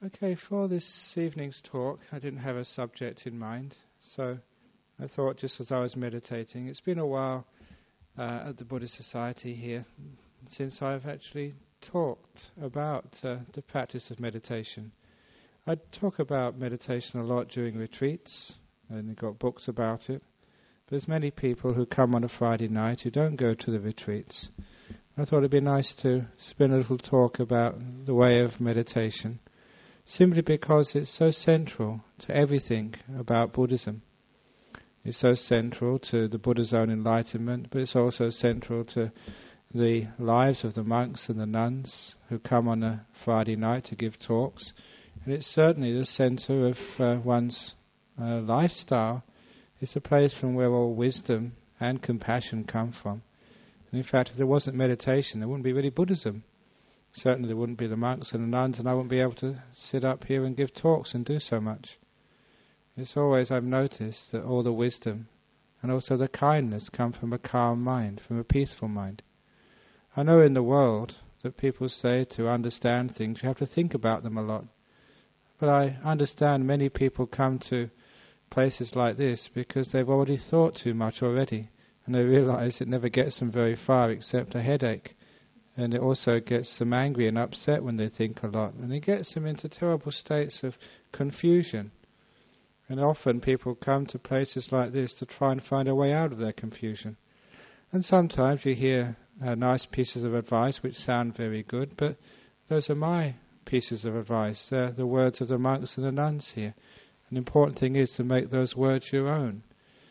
Okay, for this evening's talk, I didn't have a subject in mind, so I thought just as I was meditating, it's been a while at the Buddhist Society here since I've actually talked about the practice of meditation. I talk about meditation a lot during retreats, and I've got books about it. But there's many people who come on a Friday night who don't go to the retreats. I thought it'd be nice to spend a little talk about the way of meditation, simply because it's so central to everything about Buddhism. It's so central to the Buddha's own enlightenment, but it's also central to the lives of the monks and the nuns who come on a Friday night to give talks. And it's certainly the center of one's lifestyle. It's a place from where all wisdom and compassion come from. And in fact, if there wasn't meditation, there wouldn't be really Buddhism. Certainly there wouldn't be the monks and the nuns, and I wouldn't be able to sit up here and give talks and do so much. It's always, I've noticed, that all the wisdom and also the kindness come from a calm mind, from a peaceful mind. I know in the world that people say to understand things you have to think about them a lot. But I understand many people come to places like this because they've already thought too much already, and they realize it never gets them very far except a headache. And it also gets them angry and upset when they think a lot. And it gets them into terrible states of confusion. And often people come to places like this to try and find a way out of their confusion. And sometimes you hear nice pieces of advice which sound very good, but those are my pieces of advice. They're the words of the monks and the nuns here. An important thing is to make those words your own.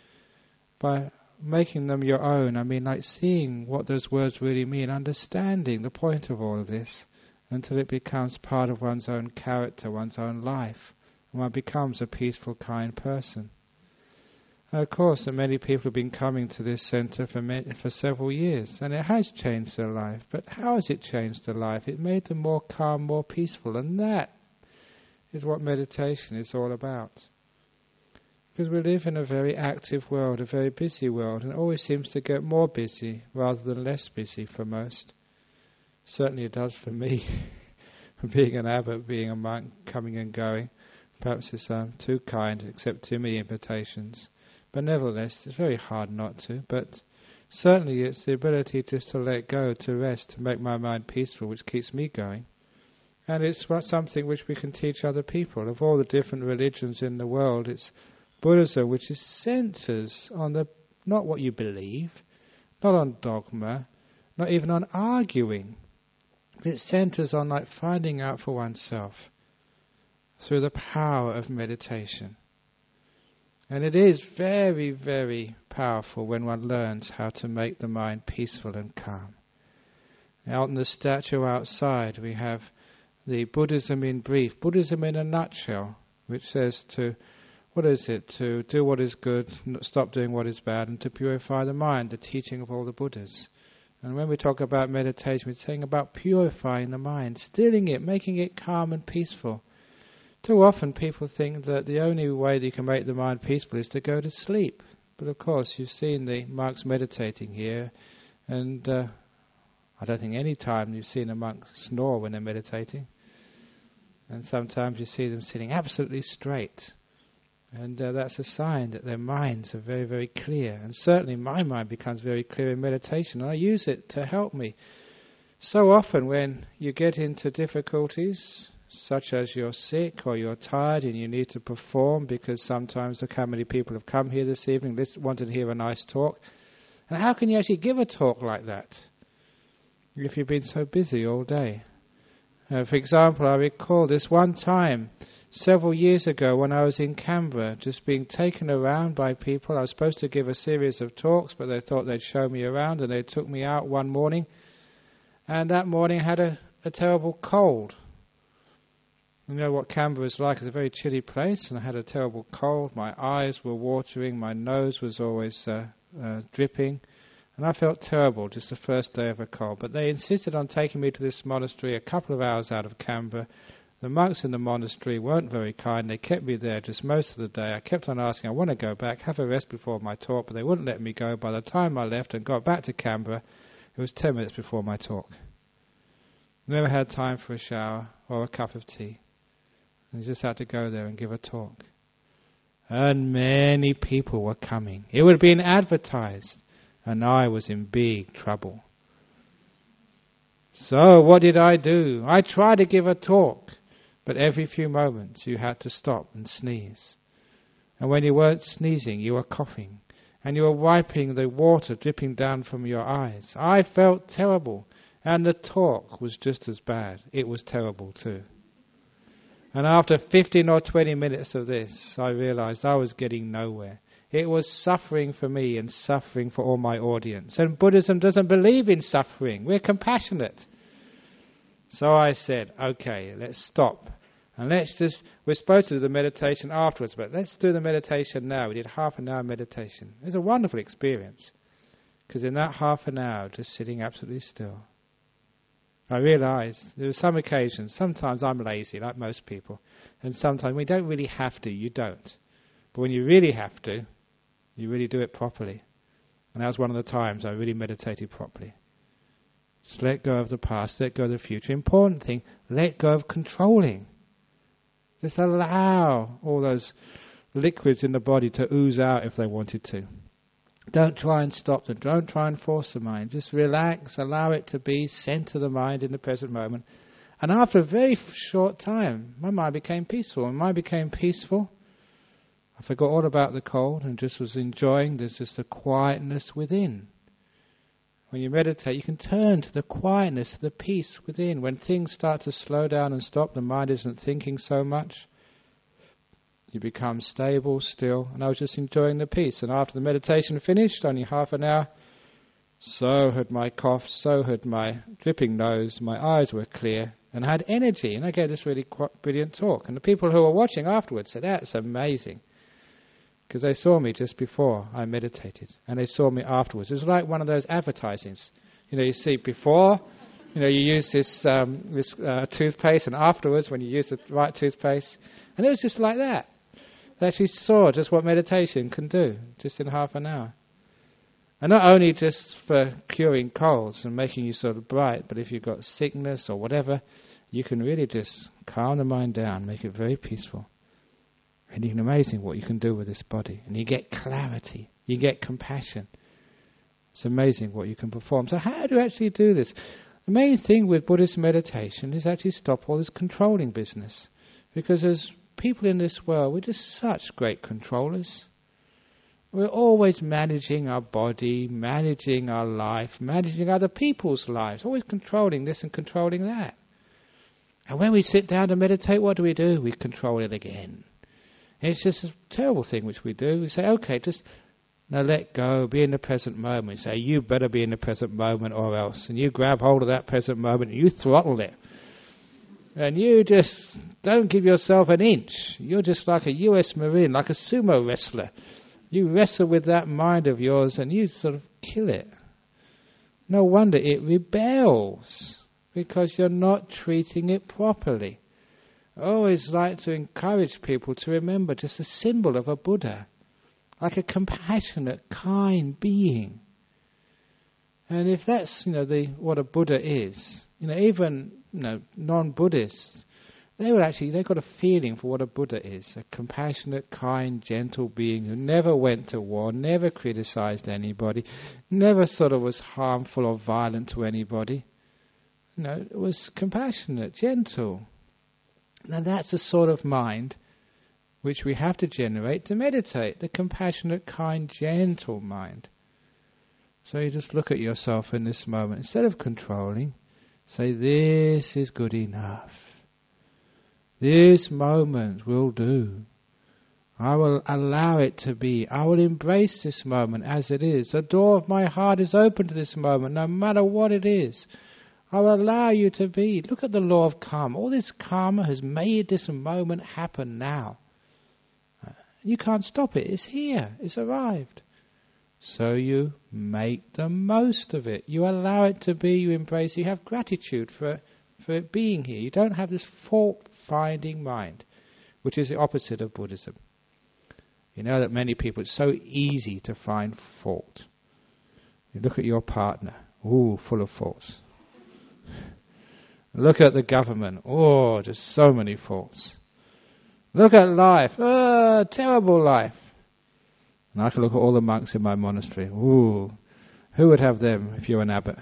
By making them your own, I mean like seeing what those words really mean, understanding the point of all of this, until it becomes part of one's own character, one's own life, and one becomes a peaceful, kind person. And of course, that many people have been coming to this center for several years, and it has changed their life. But how has it changed their life? It made them more calm, more peaceful, and that is what meditation is all about. Because we live in a very active world, a very busy world, and it always seems to get more busy rather than less busy for most. Certainly it does for me, being an abbot, being a monk, coming and going. Perhaps it's too kind, accept too many invitations. But nevertheless, it's very hard not to. But certainly it's the ability just to let go, to rest, to make my mind peaceful, which keeps me going. And it's something which we can teach other people. Of all the different religions in the world, it's Buddhism, which is centers on not what you believe, not on dogma, not even on arguing. It centers on like finding out for oneself through the power of meditation. And it is very, very powerful when one learns how to make the mind peaceful and calm. Out in the statue outside we have the Buddhism in brief, Buddhism in a nutshell, which says to do what is good, stop doing what is bad, and to purify the mind, the teaching of all the Buddhas. And when we talk about meditation, we're saying about purifying the mind, stilling it, making it calm and peaceful. Too often people think that the only way that you can make the mind peaceful is to go to sleep. But of course, you've seen the monks meditating here, and I don't think any time you've seen a monk snore when they're meditating. And sometimes you see them sitting absolutely straight. And that's a sign that their minds are very, very clear. And certainly my mind becomes very clear in meditation. And I use it to help me. So often when you get into difficulties, such as you're sick or you're tired and you need to perform, because sometimes look how many people have come here this evening, wanted to hear a nice talk. And how can you actually give a talk like that if you've been so busy all day? For example, I recall this one time several years ago when I was in Canberra, just being taken around by people. I was supposed to give a series of talks, but they thought they'd show me around, and they took me out one morning. And that morning I had a terrible cold. You know what Canberra is like. It's a very chilly place, and I had a terrible cold. My eyes were watering, my nose was always dripping, and I felt terrible just the first day of a cold. But they insisted on taking me to this monastery a couple of hours out of Canberra. The monks in the monastery weren't very kind. They kept me there just most of the day. I kept on asking, I want to go back, have a rest before my talk, but they wouldn't let me go. By the time I left and got back to Canberra, it was 10 minutes before my talk. Never had time for a shower or a cup of tea. And you just had to go there and give a talk. And many people were coming. It would have been advertised. And I was in big trouble. So what did I do? I tried to give a talk. But every few moments you had to stop and sneeze. And when you weren't sneezing, you were coughing. And you were wiping the water dripping down from your eyes. I felt terrible. And the talk was just as bad. It was terrible too. And after 15 or 20 minutes of this, I realized I was getting nowhere. It was suffering for me and suffering for all my audience. And Buddhism doesn't believe in suffering. We're compassionate. So I said, okay, let's stop. And we're supposed to do the meditation afterwards, but let's do the meditation now. We did half an hour meditation. It was a wonderful experience. Because in that half an hour, just sitting absolutely still, I realized there were some occasions, sometimes I'm lazy, like most people, and sometimes we don't really have to, you don't. But when you really have to, you really do it properly. And that was one of the times I really meditated properly. Just let go of the past, let go of the future. Important thing, let go of controlling. Just allow all those liquids in the body to ooze out if they wanted to. Don't try and stop them. Don't try and force the mind. Just relax, allow it to be, center the mind in the present moment. And after a very short time, my mind became peaceful. When my mind became peaceful, I forgot all about the cold and just was enjoying there's just a quietness within. When you meditate, you can turn to the quietness, the peace within. When things start to slow down and stop, the mind isn't thinking so much. You become stable, still, and I was just enjoying the peace. And after the meditation finished, only half an hour, so had my cough, so had my dripping nose, my eyes were clear, and I had energy. And I gave this really brilliant talk. And the people who were watching afterwards said, that's amazing. Because they saw me just before I meditated, and they saw me afterwards. It was like one of those advertisings. You see before, you use this toothpaste, and afterwards when you use the right toothpaste. And it was just like that. They actually saw just what meditation can do, just in half an hour. And not only just for curing colds and making you sort of bright, but if you've got sickness or whatever, you can really just calm the mind down, make it very peaceful. And it's amazing what you can do with this body. And you get clarity, you get compassion. It's amazing what you can perform. So how do you actually do this? The main thing with Buddhist meditation is actually stop all this controlling business. Because as people in this world, we're just such great controllers. We're always managing our body, managing our life, managing other people's lives, always controlling this and controlling that. And when we sit down to meditate, what do? We control it again. And it's just a terrible thing which we do. We say, okay, just now let go, be in the present moment. We say, you better be in the present moment or else. And you grab hold of that present moment and you throttle it. And you just don't give yourself an inch. You're just like a US Marine, like a sumo wrestler. You wrestle with that mind of yours and you sort of kill it. No wonder it rebels, because you're not treating it properly. I always like to encourage people to remember just a symbol of a Buddha, like a compassionate, kind being. And if that's, what a Buddha is, even, non-Buddhists, they've got a feeling for what a Buddha is, a compassionate, kind, gentle being who never went to war, never criticized anybody, never sort of was harmful or violent to anybody. It was compassionate, gentle. Now that's the sort of mind which we have to generate to meditate, the compassionate, kind, gentle mind. So you just look at yourself in this moment. Instead of controlling, say, this is good enough. This moment will do. I will allow it to be. I will embrace this moment as it is. The door of my heart is open to this moment, no matter what it is. I will allow you to be. Look at the law of karma. All this karma has made this moment happen now. You can't stop it. It's here. It's arrived. So you make the most of it. You allow it to be. You embrace it. You have gratitude for it being here. You don't have this fault-finding mind, which is the opposite of Buddhism. You know that many people, it's so easy to find fault. You look at your partner. Ooh, full of faults. Look at the government. Oh, just so many faults. Look at life. Terrible life. And I can look at all the monks in my monastery. Ooh, who would have them if you're an abbot?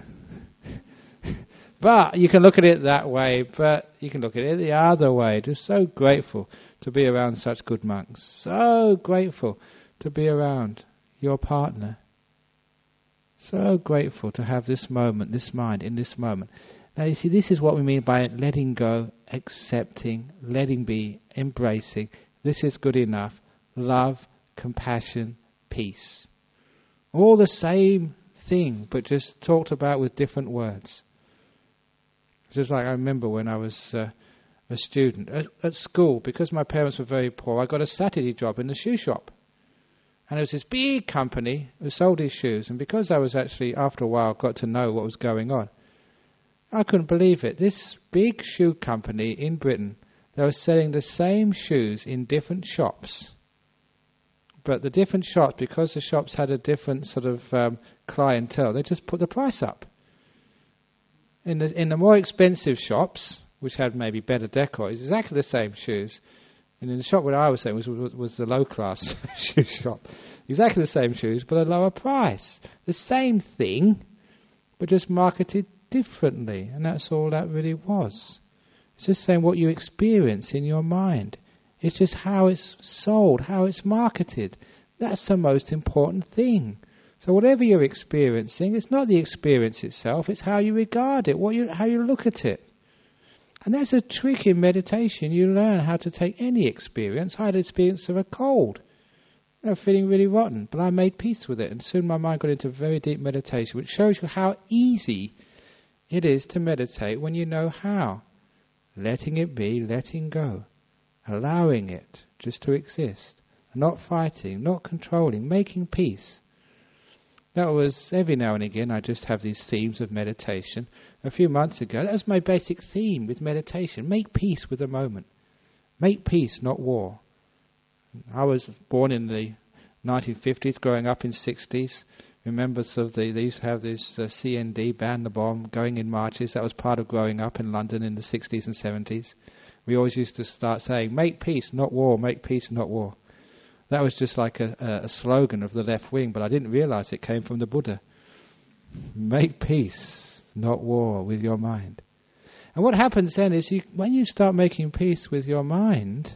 But you can look at it that way, but you can look at it the other way. Just so grateful to be around such good monks. So grateful to be around your partner. So grateful to have this moment, this mind, in this moment. Now you see, this is what we mean by letting go, accepting, letting be, embracing. This is good enough. Love, compassion, peace. All the same thing, but just talked about with different words. Just like I remember when I was a student at school, because my parents were very poor, I got a Saturday job in the shoe shop. And it was this big company who sold these shoes. And because I was actually, after a while, got to know what was going on, I couldn't believe it. This big shoe company in Britain, they were selling the same shoes in different shops. But the different shops, because the shops had a different sort of clientele, they just put the price up. In the more expensive shops, which had maybe better decor, it's exactly the same shoes. And in the shop where I was saying was the low-class shoe shop. Exactly the same shoes, but a lower price. The same thing, but just marketed differently. And that's all that really was. It's just saying what you experience in your mind. It's just how it's sold, how it's marketed. That's the most important thing. So whatever you're experiencing, it's not the experience itself, it's how you regard it, how you look at it. And that's a trick in meditation. You learn how to take any experience. I had an experience of a cold, feeling really rotten, but I made peace with it, and soon my mind got into very deep meditation, which shows you how easy it is to meditate when you know how. Letting it be, letting go, allowing it just to exist, not fighting, not controlling, making peace. That was, every now and again, I just have these themes of meditation. A few months ago, that was my basic theme with meditation. Make peace with the moment. Make peace, not war. I was born in the 1950s, growing up in 60s. Remember, they used to have this CND, ban the bomb, going in marches. That was part of growing up in London in the 60s and 70s. We always used to start saying, make peace, not war, make peace, not war. That was just like a slogan of the left wing, but I didn't realize it came from the Buddha. Make peace, not war, with your mind. And what happens then is when you start making peace with your mind,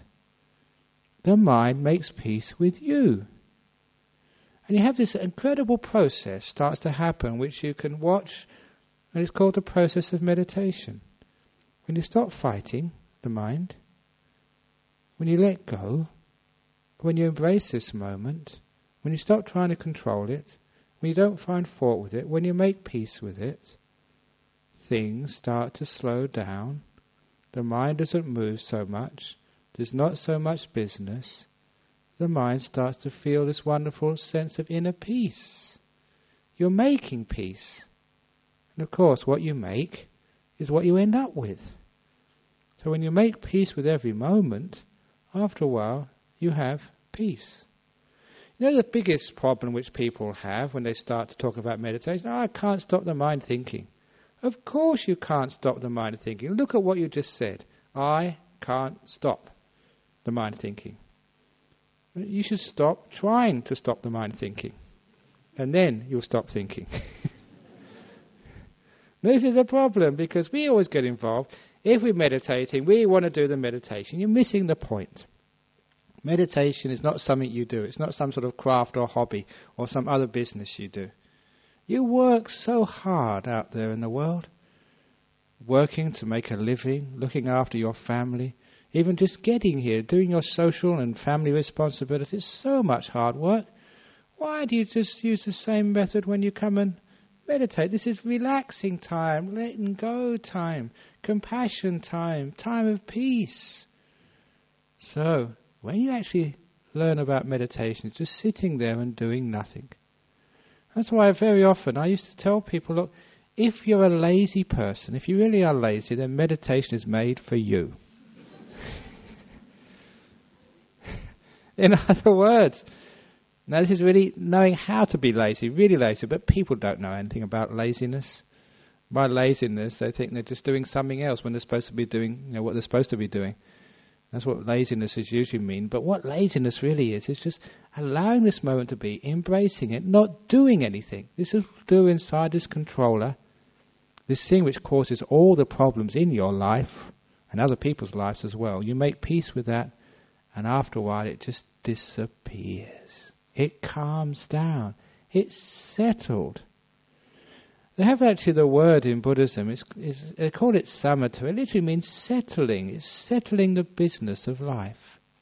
the mind makes peace with you. And you have this incredible process starts to happen, which you can watch, and it's called the process of meditation. When you stop fighting the mind, when you let go, when you embrace this moment, when you stop trying to control it, when you don't find fault with it, when you make peace with it, things start to slow down. The mind doesn't move so much. There's not so much business. The mind starts to feel this wonderful sense of inner peace. You're making peace. And of course, what you make is what you end up with. So when you make peace with every moment, after a while, you have peace. You know the biggest problem which people have when they start to talk about meditation? I can't stop the mind thinking. Of course you can't stop the mind thinking. Look at what you just said. I can't stop the mind thinking. You should stop trying to stop the mind thinking. And then you'll stop thinking. This is a problem because we always get involved. If we're meditating, we want to do the meditation. You're missing the point. Meditation is not something you do. It's not some sort of craft or hobby or some other business you do. You work so hard out there in the world, working to make a living, looking after your family, even just getting here, doing your social and family responsibilities, so much hard work. Why do you just use the same method when you come and meditate? This is relaxing time, letting go time, compassion time, time of peace. So, when you actually learn about meditation, it's just sitting there and doing nothing. That's why very often I used to tell people, look, if you're a lazy person, if you really are lazy, then meditation is made for you. In other words, now this is really knowing how to be lazy, really lazy, but people don't know anything about laziness. By laziness, they think they're just doing something else when they're supposed to be doing what they're supposed to be doing. That's what laziness is usually mean. But what laziness really is just allowing this moment to be, embracing it, not doing anything. This is do inside this controller, this thing which causes all the problems in your life and other people's lives as well. You make peace with that, and after a while it just disappears. It calms down. It's settled. They have actually the word in Buddhism, they call it samatha. It literally means settling. It's settling the business of life.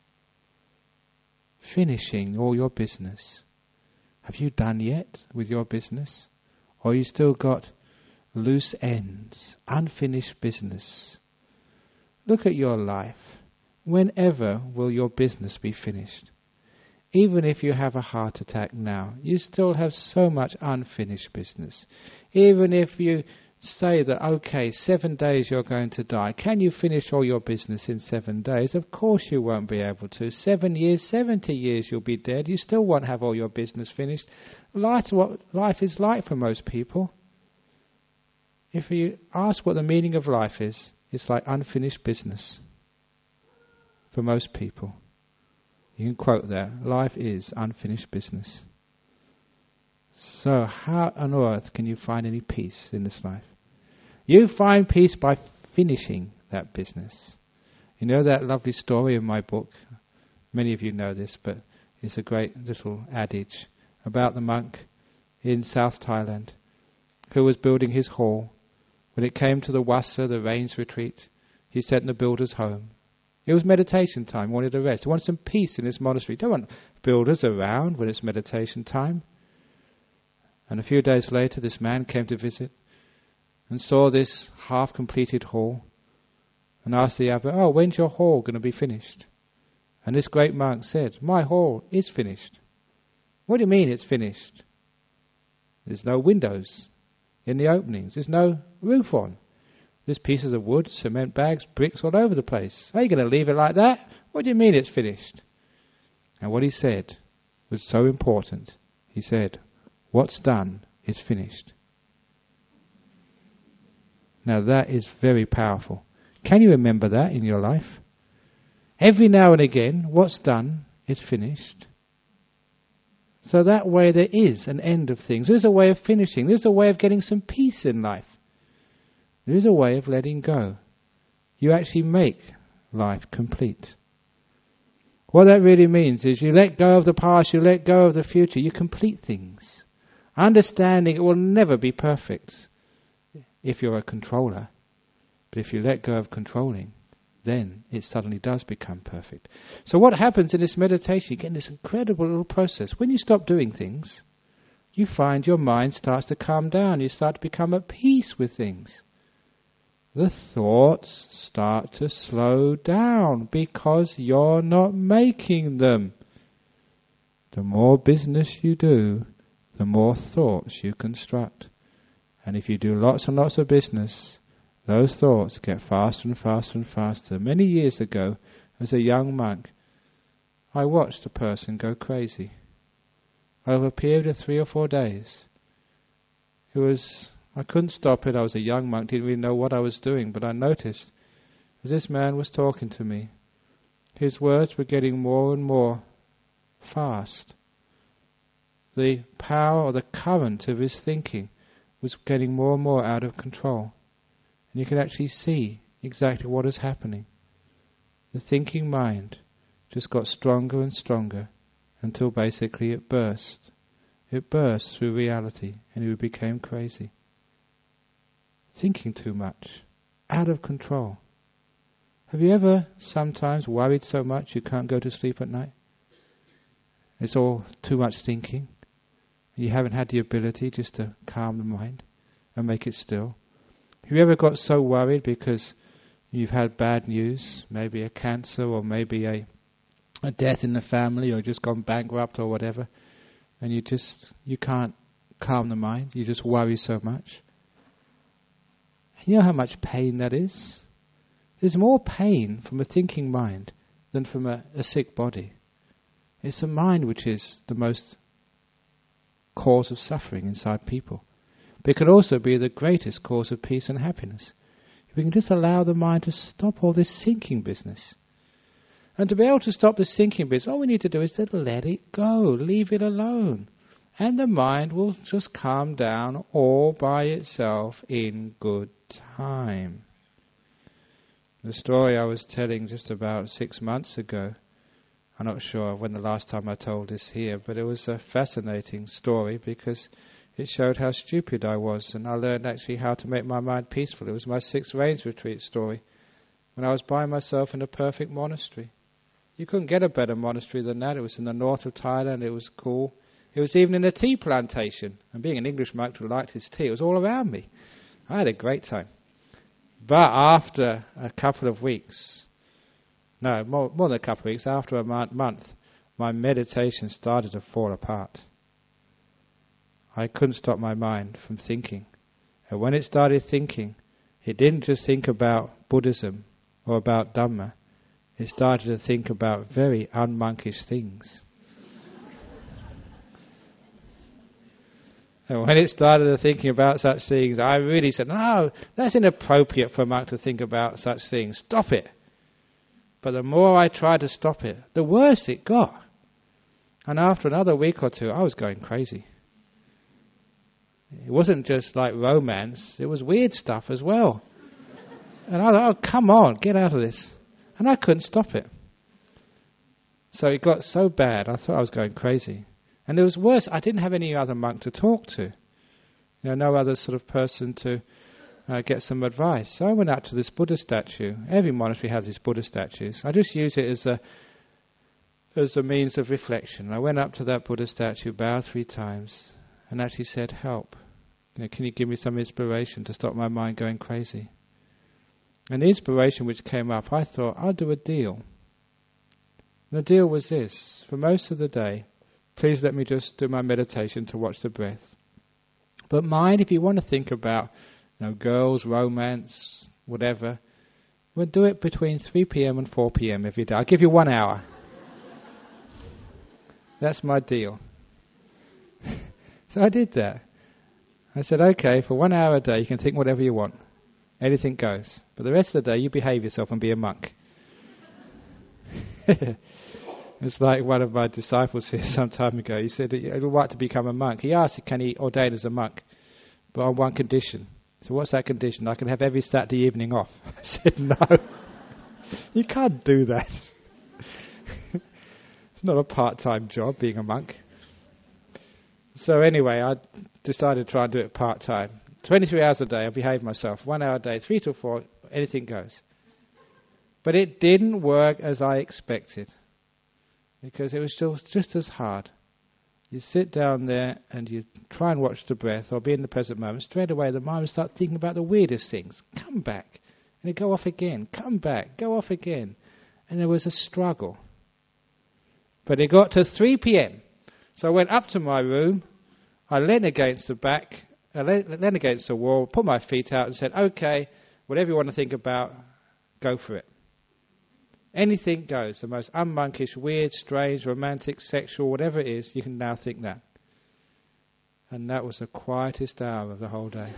Finishing all your business. Have you done yet with your business? Or you still got loose ends, unfinished business? Look at your life. Whenever will your business be finished? Even if you have a heart attack now, you still have so much unfinished business. Even if you say that, okay, 7 days you're going to die, can you finish all your business in 7 days? Of course you won't be able to. 7 years, 70 years you'll be dead. You still won't have all your business finished. That's what life is like for most people. If you ask what the meaning of life is, it's like unfinished business for most people. You can quote that. Life is unfinished business. So how on earth can you find any peace in this life? You find peace by finishing that business. You know that lovely story in my book? Many of you know this, but it's a great little adage about the monk in South Thailand who was building his hall. When it came to the Wassa, the rains retreat, he sat in the builder's home. It was meditation time. He wanted a rest. He wanted some peace in his monastery. Don't want builders around when it's meditation time. And a few days later, this man came to visit and saw this half-completed hall and asked the abbot, "Oh, when's your hall going to be finished?" And this great monk said, "My hall is finished." "What do you mean it's finished?" "There's no windows in the openings. There's no roof on. There's pieces of wood, cement bags, bricks all over the place. Are you going to leave it like that? What do you mean it's finished?" And what he said was so important. He said, "What's done is finished." Now that is very powerful. Can you remember that in your life? Every now and again, what's done is finished. So that way there is an end of things. There's a way of finishing. There's a way of getting some peace in life. There is a way of letting go. You actually make life complete. What that really means is you let go of the past, you let go of the future, you complete things. Understanding it will never be perfect if you're a controller. But if you let go of controlling, then it suddenly does become perfect. So what happens in this meditation, you get this incredible little process. When you stop doing things, you find your mind starts to calm down. You start to become at peace with things. The thoughts start to slow down because you're not making them. The more business you do, the more thoughts you construct. And if you do lots and lots of business, those thoughts get faster and faster and faster. Many years ago, as a young monk, I watched a person go crazy. Over a period of 3 or 4 days. I couldn't stop it. I was a young monk, didn't really know what I was doing, but I noticed as this man was talking to me, his words were getting more and more fast. The power or the current of his thinking was getting more and more out of control. And you can actually see exactly what is happening. The thinking mind just got stronger and stronger until basically it burst. It burst through reality and he became crazy. Thinking too much, out of control. Have you ever sometimes worried so much you can't go to sleep at night? It's all too much thinking. You haven't had the ability just to calm the mind and make it still. Have you ever got so worried because you've had bad news, maybe a cancer or maybe a death in the family or just gone bankrupt or whatever, and you can't calm the mind, you just worry so much? You know how much pain that is? There's more pain from a thinking mind than from a sick body. It's the mind which is the most cause of suffering inside people. But it can also be the greatest cause of peace and happiness. If we can just allow the mind to stop all this thinking business. And to be able to stop this thinking bit, all we need to do is to let it go, leave it alone. And the mind will just calm down all by itself in good time. The story I was telling just about 6 months ago, I'm not sure when the last time I told this here, but it was a fascinating story because it showed how stupid I was, and I learned actually how to make my mind peaceful. It was my 6th Rains retreat story, when I was by myself in a perfect monastery. You couldn't get a better monastery than that. It was in the north of Thailand. It was cool. It was even in a tea plantation. And being an English monk who liked his tea, it was all around me. I had a great time. But after a couple of weeks, no, more than a couple of weeks, after a month, my meditation started to fall apart. I couldn't stop my mind from thinking. And when it started thinking, it didn't just think about Buddhism or about Dhamma. It started to think about very unmonkish things. And when it started thinking about such things, I really said, no, that's inappropriate for a monk to think about such things. Stop it. But the more I tried to stop it, the worse it got. And after another week or two, I was going crazy. It wasn't just like romance, it was weird stuff as well. And I thought, oh, come on, get out of this. And I couldn't stop it. So it got so bad, I thought I was going crazy. And it was worse, I didn't have any other monk to talk to. No other sort of person to get some advice. So I went out to this Buddha statue. Every monastery has these Buddha statues. I just use it as a means of reflection. I went up to that Buddha statue, bowed 3 times, and actually said, help. Can you give me some inspiration to stop my mind going crazy? And the inspiration which came up, I thought, I'll do a deal. And the deal was this: for most of the day, please let me just do my meditation to watch the breath. But mind, if you want to think about girls, romance, whatever, we'll do it between 3 p.m. and 4 p.m. every day. I'll give you 1 hour. That's my deal. So I did that. I said, okay, for 1 hour a day you can think whatever you want. Anything goes. But the rest of the day you behave yourself and be a monk. It's like one of my disciples here some time ago. He said, I'd like to become a monk. He asked, can he ordain as a monk? But on one condition. So what's that condition? I can have every Saturday evening off. I said, no. You can't do that. It's not a part-time job, being a monk. So anyway, I decided to try and do it part-time. 23 hours a day, I behave myself. 1 hour a day, 3 to 4, anything goes. But it didn't work as I expected. Because it was just as hard. You sit down there and you try and watch the breath or be in the present moment. Straight away the mind will start thinking about the weirdest things. Come back. And it go off again. Come back. Go off again. And there was a struggle. But it got to 3 p.m. So I went up to my room. I leaned against the back. I leaned against the wall. Put my feet out and said, okay, whatever you want to think about, go for it. Anything goes. The most unmonkish, weird, strange, romantic, sexual, whatever it is, you can now think that. And that was the quietest hour of the whole day.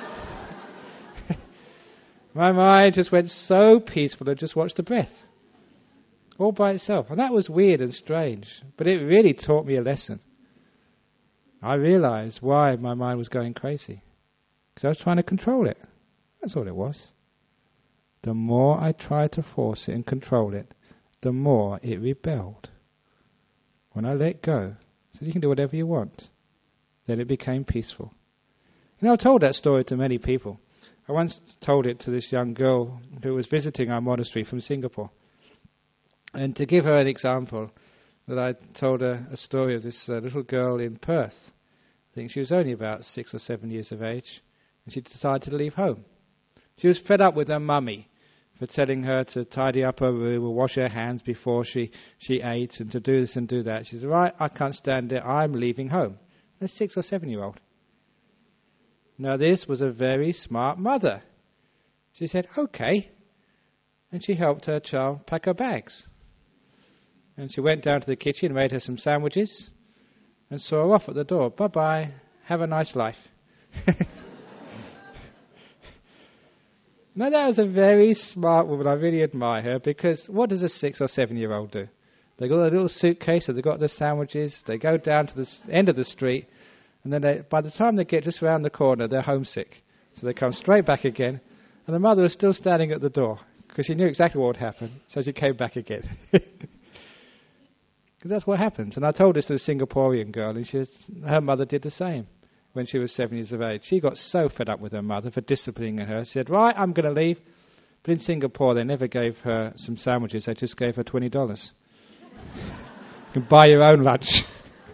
My mind just went so peaceful and just watched the breath. All by itself. And that was weird and strange. But it really taught me a lesson. I realized why my mind was going crazy. Because I was trying to control it. That's all it was. The more I tried to force it and control it, the more it rebelled. When I let go, said you can do whatever you want, then it became peaceful. I've told that story to many people. I once told it to this young girl who was visiting our monastery from Singapore. And to give her an example, that I told her a story of this little girl in Perth. I think she was only about 6 or 7 years of age, and she decided to leave home. She was fed up with her mummy for telling her to tidy up her room or wash her hands before she ate and to do this and do that. She said, right, I can't stand it, I'm leaving home. A 6 or 7-year-old. Now this was a very smart mother. She said, okay. And she helped her child pack her bags. And she went down to the kitchen and made her some sandwiches and saw her off at the door. Bye-bye, have a nice life. No, that was a very smart woman. I really admire her, because what does a 6 or 7-year-old do? They got a little suitcase, so they got their sandwiches, they go down to the end of the street, and then by the time they get just around the corner, they're homesick. So they come straight back again, and the mother was still standing at the door, because she knew exactly what would happen, so she came back again. Because that's what happens. And I told this to a Singaporean girl, and her mother did the same when she was 7 years of age. She got so fed up with her mother for disciplining her. She said, right, I'm going to leave. But in Singapore, they never gave her some sandwiches. They just gave her $20. You can buy your own lunch.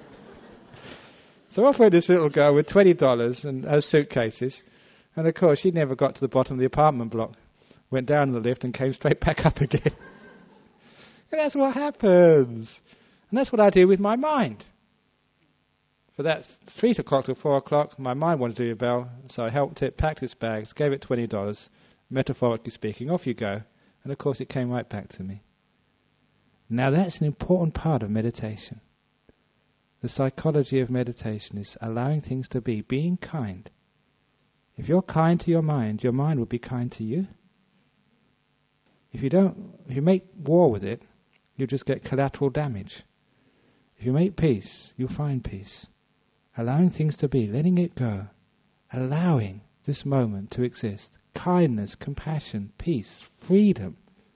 So off went this little girl with $20 and her suitcases. And of course, she never got to the bottom of the apartment block. Went down the lift and came straight back up again. And that's what happens. And that's what I do with my mind. For that 3 o'clock to 4 o'clock, my mind wanted to do a bell, so I helped it, packed its bags, gave it $20, metaphorically speaking, off you go. And of course, it came right back to me. Now that's an important part of meditation. The psychology of meditation is allowing things to be, being kind. If you're kind to your mind will be kind to you. If you make war with it, you'll just get collateral damage. If you make peace, you'll find peace. Allowing things to be, letting it go, allowing this moment to exist. Kindness, compassion, peace, freedom.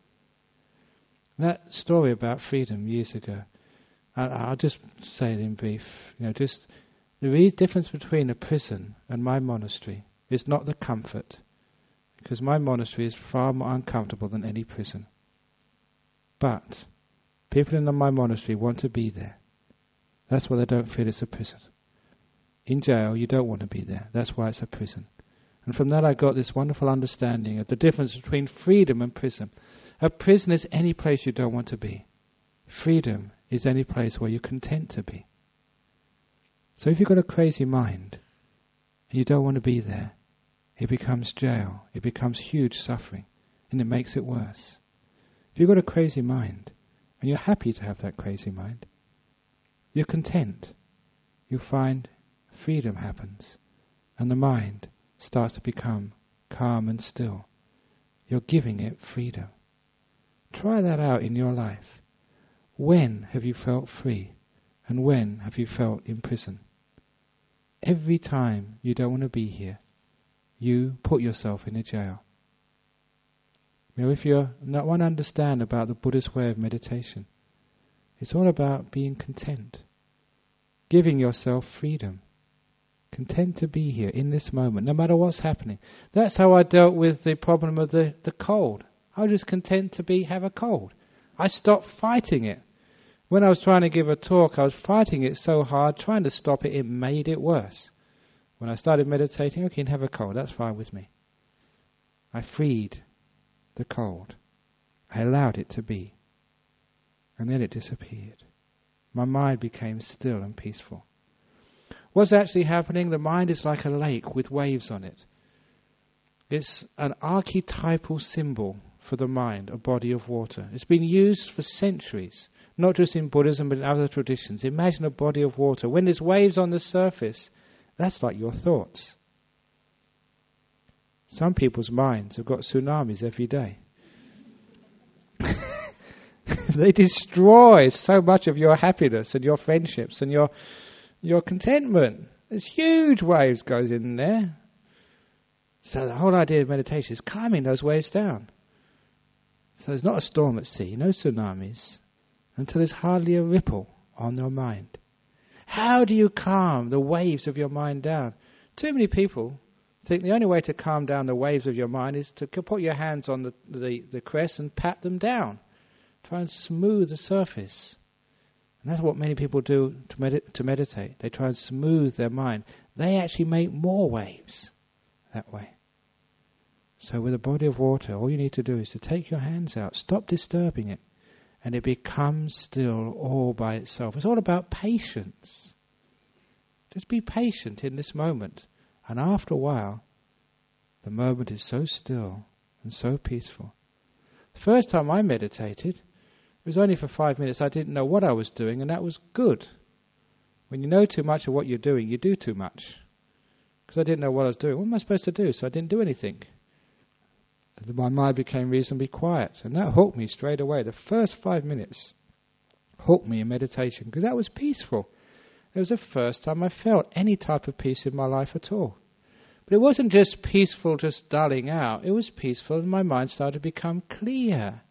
That story about freedom years ago, I'll just say it in brief. Just the difference between a prison and my monastery is not the comfort, because my monastery is far more uncomfortable than any prison. But people in my monastery want to be there. That's why they don't feel it's a prison. In jail, you don't want to be there. That's why it's a prison. And from that I got this wonderful understanding of the difference between freedom and prison. A prison is any place you don't want to be. Freedom is any place where you're content to be. So if you've got a crazy mind and you don't want to be there, it becomes jail. It becomes huge suffering, and it makes it worse. If you've got a crazy mind and you're happy to have that crazy mind, you're content. You find freedom happens, and the mind starts to become calm and still. You're giving it freedom. Try that out in your life. When have you felt free, and when have you felt in prison? Every time you don't want to be here, you put yourself in a jail. If you not want to understand about the Buddhist way of meditation, it's all about being content, giving yourself freedom, content to be here in this moment, no matter what's happening. That's how I dealt with the problem of the cold. I was just content to have a cold. I stopped fighting it. When I was trying to give a talk, I was fighting it so hard, trying to stop it, it made it worse. When I started meditating, okay, have a cold, that's fine with me. I freed the cold. I allowed it to be. And then it disappeared. My mind became still and peaceful. What's actually happening? The mind is like a lake with waves on it. It's an archetypal symbol for the mind, a body of water. It's been used for centuries, not just in Buddhism but in other traditions. Imagine a body of water. When there's waves on the surface, that's like your thoughts. Some people's minds have got tsunamis every day. They destroy so much of your happiness and your friendships and your contentment. There's huge waves goes in there. So the whole idea of meditation is calming those waves down. So there's not a storm at sea, no tsunamis, until there's hardly a ripple on your mind. How do you calm the waves of your mind down? Too many people think the only way to calm down the waves of your mind is to put your hands on the crest and pat them down. Try and smooth the surface. And that's what many people do to meditate. They try and smooth their mind. They actually make more waves that way. So with a body of water, all you need to do is to take your hands out, stop disturbing it, and it becomes still all by itself. It's all about patience. Just be patient in this moment. And after a while, the moment is so still and so peaceful. The first time I meditated, it was only for 5 minutes. I didn't know what I was doing, and that was good. When you know too much of what you're doing, you do too much. Because I didn't know what I was doing. What am I supposed to do? So I didn't do anything. My mind became reasonably quiet, and that hooked me straight away. The first 5 minutes hooked me in meditation, because that was peaceful. It was the first time I felt any type of peace in my life at all. But it wasn't just peaceful, just dulling out. It was peaceful, and my mind started to become clear.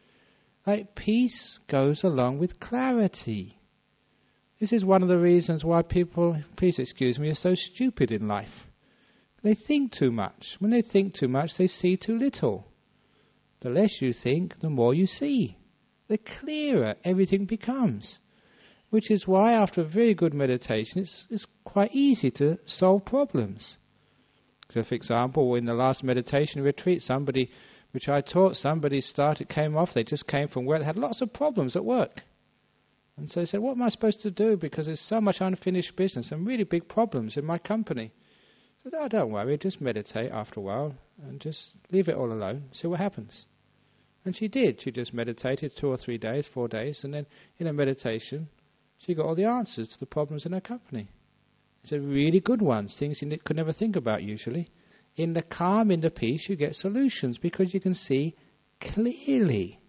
Like, peace goes along with clarity. This is one of the reasons why people, please excuse me, are so stupid in life. They think too much. When they think too much, they see too little. The less you think, the more you see. The clearer everything becomes. Which is why, after a very good meditation, it's quite easy to solve problems. So, for example, in the last meditation retreat, somebody, which I taught, somebody came off, they just came from work, they had lots of problems at work. And so they said, what am I supposed to do? Because there's so much unfinished business and really big problems in my company. I said, oh, don't worry, just meditate after a while and just leave it all alone, see what happens. And she did. She just meditated 2 or 3 days, 4 days, and then in a meditation, she got all the answers to the problems in her company. It's a really good ones, things you could never think about usually. In the calm, in the peace, you get solutions because you can see clearly.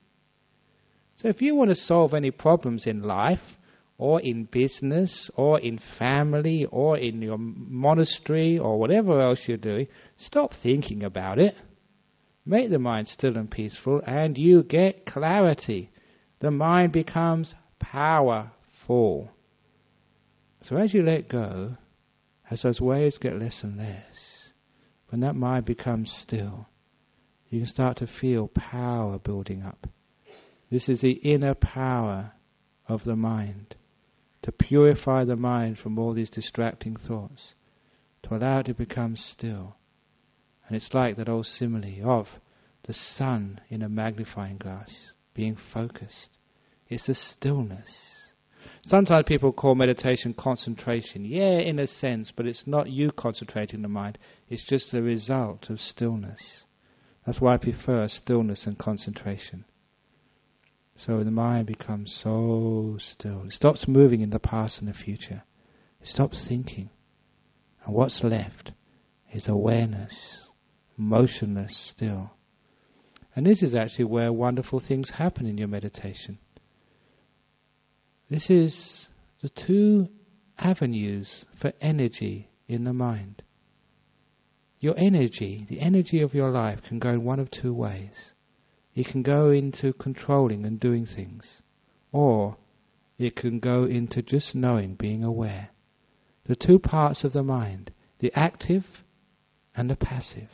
So if you want to solve any problems in life, or in business, or in family, or in your monastery, or whatever else you're doing, stop thinking about it. Make the mind still and peaceful, and you get clarity. The mind becomes powerful. So as you let go, as those waves get less and less, when that mind becomes still, you can start to feel power building up. This is the inner power of the mind, to purify the mind from all these distracting thoughts, to allow it to become still. And it's like that old simile of the sun in a magnifying glass being focused. It's the stillness. Sometimes people call meditation concentration. Yeah, in a sense, but it's not you concentrating the mind. It's just the result of stillness. That's why I prefer stillness and concentration. So the mind becomes so still. It stops moving in the past and the future. It stops thinking. And what's left is awareness, motionless still. And this is actually where wonderful things happen in your meditation. This is the 2 avenues for energy in the mind. Your energy, the energy of your life, can go in one of 2 ways. It can go into controlling and doing things, or it can go into just knowing, being aware. The 2 parts of the mind, the active and the passive.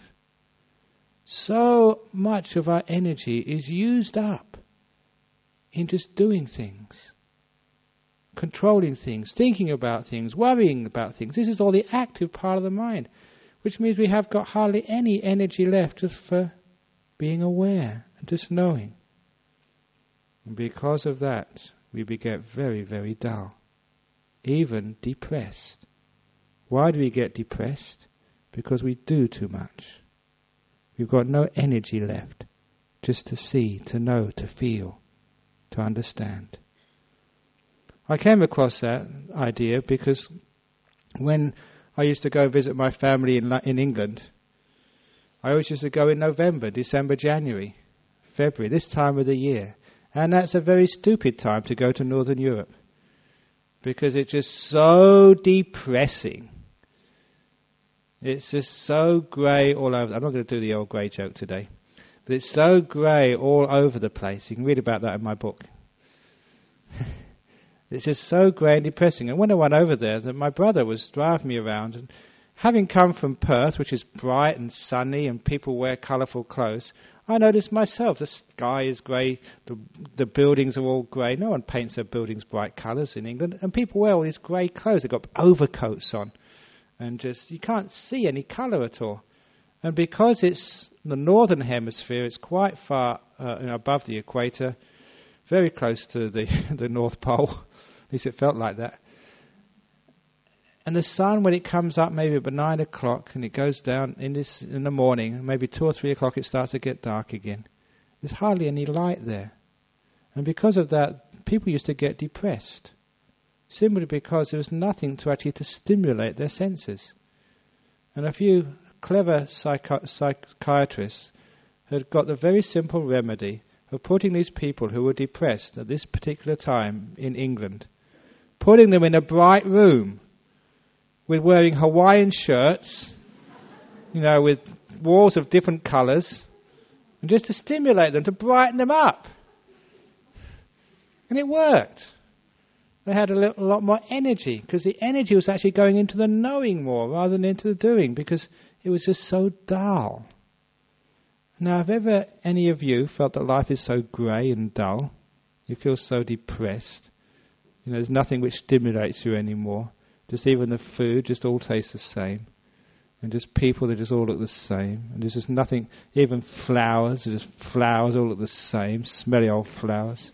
So much of our energy is used up in just doing things, controlling things, thinking about things, worrying about things. This is all the active part of the mind, which means we have got hardly any energy left just for being aware and just knowing. And because of that, we get very, very dull, even depressed. Why do we get depressed? Because we do too much. We've got no energy left just to see, to know, to feel, to understand. I came across that idea because when I used to go visit my family in England, I always used to go in November, December, January, February, this time of the year. And that's a very stupid time to go to Northern Europe, because it's just so depressing. It's just so grey all over. I'm not going to do the old grey joke today, but it's so grey all over the place. You can read about that in my book. It's just so grey and depressing. And when I went over there, my brother was driving me around, and having come from Perth, which is bright and sunny and people wear colourful clothes, I noticed myself, the sky is grey, the buildings are all grey. No one paints their buildings bright colours in England, and people wear all these grey clothes. They've got overcoats on, and just you can't see any colour at all. And because it's the northern hemisphere, it's quite far above the equator, very close to the North Pole. At least it felt like that. And the sun, when it comes up maybe about 9 o'clock and it goes down in the morning, maybe 2 or 3 o'clock it starts to get dark again. There's hardly any light there. And because of that, people used to get depressed, simply because there was nothing to actually to stimulate their senses. And a few clever psychiatrists had got the very simple remedy of putting these people who were depressed at this particular time in England, putting them in a bright room with wearing Hawaiian shirts, with walls of different colours, and just to stimulate them, to brighten them up. And it worked. They had a lot more energy, because the energy was actually going into the knowing more rather than into the doing, because it was just so dull. Now, if ever any of you felt that life is so grey and dull, you feel so depressed, there's nothing which stimulates you anymore, just even the food just all tastes the same, and just people that just all look the same, and there's just nothing, even flowers, just flowers all look the same, smelly old flowers.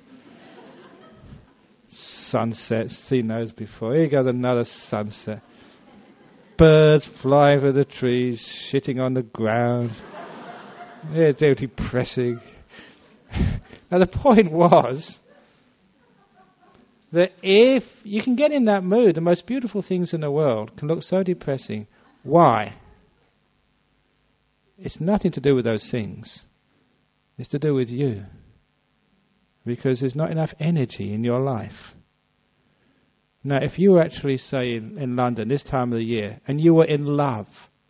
Sunsets, seen those before. Here goes another sunset. Birds flying through the trees, shitting on the ground. Yeah, they're depressing. Now the point was that if you can get in that mood, the most beautiful things in the world can look so depressing. Why? It's nothing to do with those things. It's to do with you. Because there's not enough energy in your life. Now, if you were actually, say, in London this time of the year, and you were in love,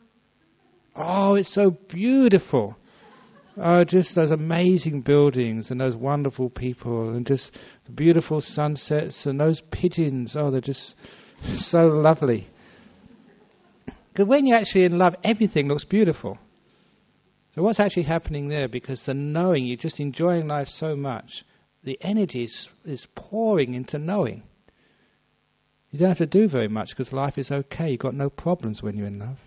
oh, it's so beautiful. Oh, just those amazing buildings and those wonderful people and just the beautiful sunsets and those pigeons, oh, they're just so lovely. Because when you're actually in love, everything looks beautiful. So what's actually happening there? Because the knowing, you're just enjoying life so much, the energy is pouring into knowing. You don't have to do very much because life is okay. You've got no problems when you're in love.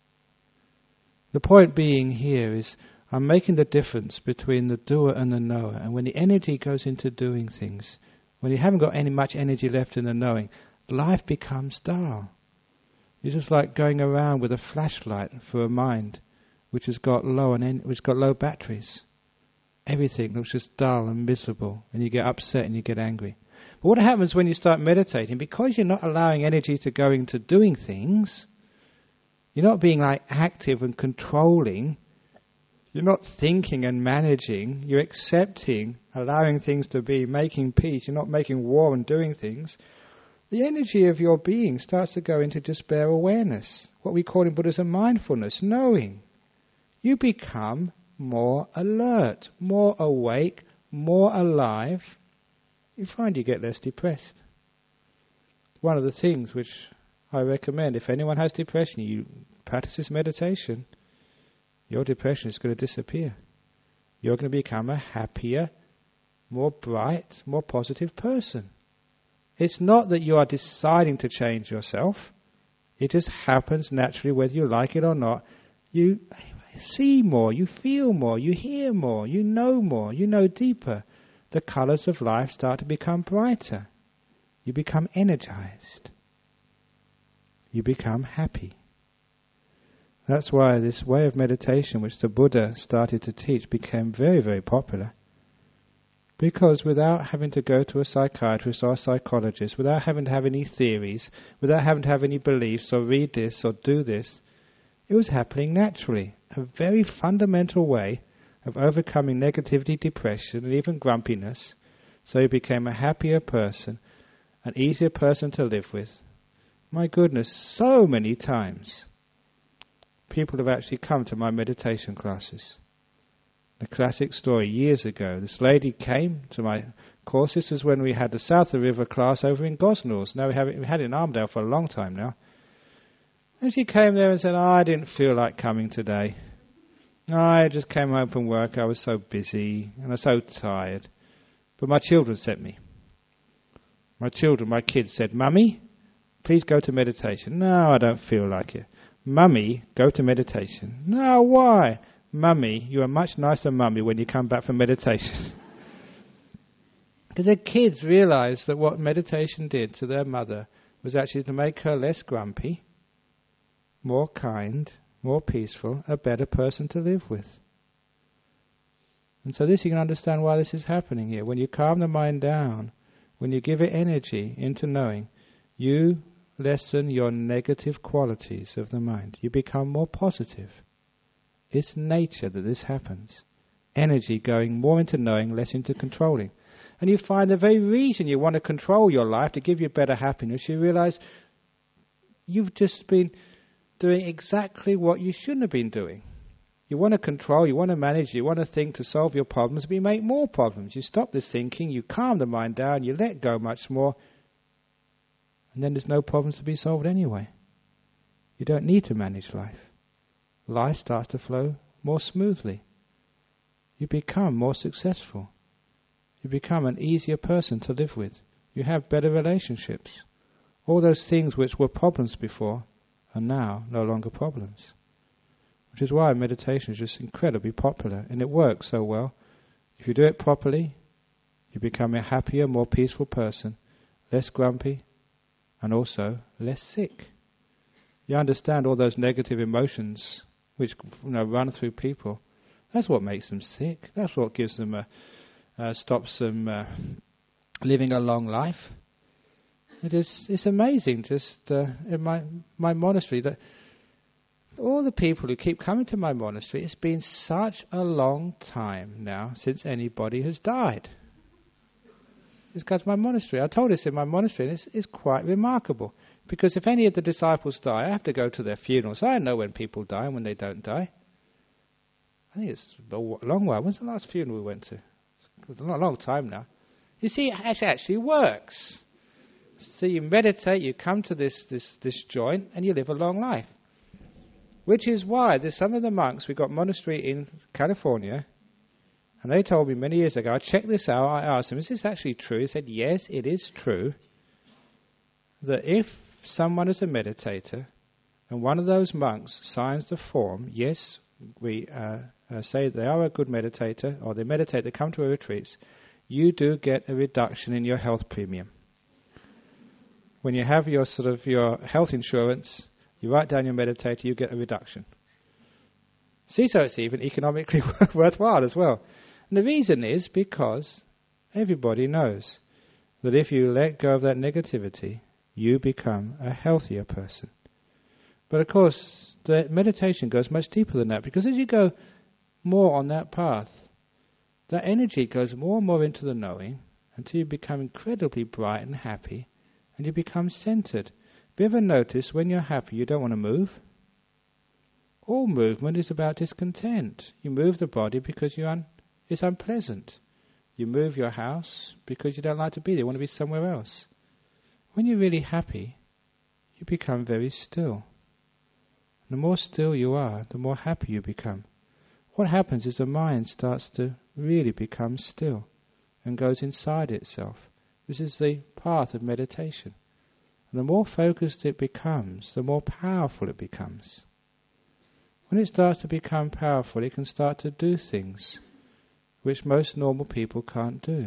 The point being here is I'm making the difference between the doer and the knower. And when the energy goes into doing things, when you haven't got much energy left in the knowing, life becomes dull. You're just like going around with a flashlight for a mind which has got low batteries. Everything looks just dull and miserable, and you get upset and you get angry. But what happens when you start meditating, because you're not allowing energy to go into doing things, you're not being like active and controlling, you're not thinking and managing, you're accepting, allowing things to be, making peace, you're not making war and doing things, the energy of your being starts to go into just bare awareness, what we call in Buddhism mindfulness, knowing. You become more alert, more awake, more alive. You find you get less depressed. One of the things which I recommend, if anyone has depression, you practice this meditation, your depression is going to disappear. You're going to become a happier, more bright, more positive person. It's not that you are deciding to change yourself. It just happens naturally, whether you like it or not. You see more, you feel more, you hear more, you know deeper. The colours of life start to become brighter. You become energized. You become happy. That's why this way of meditation, which the Buddha started to teach, became very, very popular. Because without having to go to a psychiatrist or a psychologist, without having to have any theories, without having to have any beliefs or read this or do this, it was happening naturally. A very fundamental way of overcoming negativity, depression, and even grumpiness, so he became a happier person, an easier person to live with. My goodness, so many times people have actually come to my meditation classes. The classic story, years ago, this lady came to my course. This was when we had the South of the River class over in Gosnells. Now we had it in Armdale for a long time now. And she came there and said, I didn't feel like coming today. I just came home from work, I was so busy and I was so tired. But my children sent me. My kids said, Mummy, please go to meditation. No, I don't feel like it. Mummy, go to meditation. No, why? Mummy, you're a much nicer mummy when you come back from meditation. Because the kids realized that what meditation did to their mother was actually to make her less grumpy, more kind, more peaceful, a better person to live with. And so this, you can understand why this is happening here. When you calm the mind down, when you give it energy into knowing, you lessen your negative qualities of the mind. You become more positive. It's nature that this happens. energy going more into knowing, less into controlling. And you find the very reason you want to control your life to give you better happiness, you realize you've just been doing exactly what you shouldn't have been doing. You want to control, you want to manage, you want to think to solve your problems, but you make more problems. You stop this thinking, you calm the mind down, you let go much more, and then there's no problems to be solved anyway. You don't need to manage life. Life starts to flow more smoothly. You become more successful. You become an easier person to live with. You have better relationships. All those things which were problems before are now no longer problems. Which is why meditation is just incredibly popular, and it works so well. If you do it properly, you become a happier, more peaceful person, less grumpy, and also less sick. You understand all those negative emotions which run through people. That's what makes them sick. That's what gives them stops them living a long life. It's amazing. Just in my monastery, that all the people who keep coming to my monastery, it's been such a long time now since anybody has died. It's because my monastery. I told this in my monastery, and it's quite remarkable. Because if any of the disciples die, I have to go to their funerals. I don't know when people die and when they don't die. I think it's a long while. When's the last funeral we went to? It's a long time now. You see, it actually works. So you meditate, you come to this joint, and you live a long life. Which is why there's some of the monks, we got a monastery in California, and they told me many years ago, I checked this out, I asked them, is this actually true? He said, yes, it is true, that if someone is a meditator, and one of those monks signs the form, yes, we say they are a good meditator, or they meditate, they come to our retreats, you do get a reduction in your health premium. When you have your health insurance, you write down your meditator, you get a reduction. See, so it's even economically worthwhile as well. And the reason is because everybody knows that if you let go of that negativity, you become a healthier person. But of course, the meditation goes much deeper than that, because as you go more on that path, that energy goes more and more into the knowing until you become incredibly bright and happy, and you become centered. Have you ever noticed when you're happy you don't want to move? All movement is about discontent. You move the body because it's unpleasant. You move your house because you don't like to be there, you want to be somewhere else. When you're really happy, you become very still. The more still you are, the more happy you become. What happens is the mind starts to really become still and goes inside itself. This is the path of meditation. And the more focused it becomes, the more powerful it becomes. When it starts to become powerful, it can start to do things which most normal people can't do.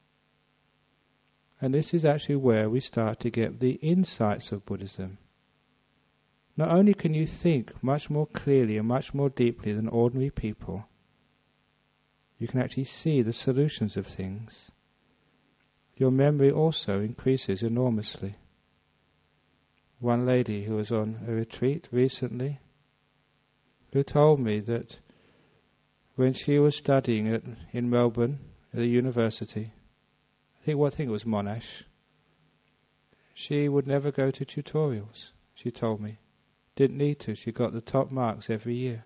And this is actually where we start to get the insights of Buddhism. Not only can you think much more clearly and much more deeply than ordinary people, you can actually see the solutions of things. Your memory also increases enormously. One lady who was on a retreat recently, who told me that when she was studying in Melbourne at a university, I think it was Monash, she would never go to tutorials, she told me. Didn't need to, she got the top marks every year.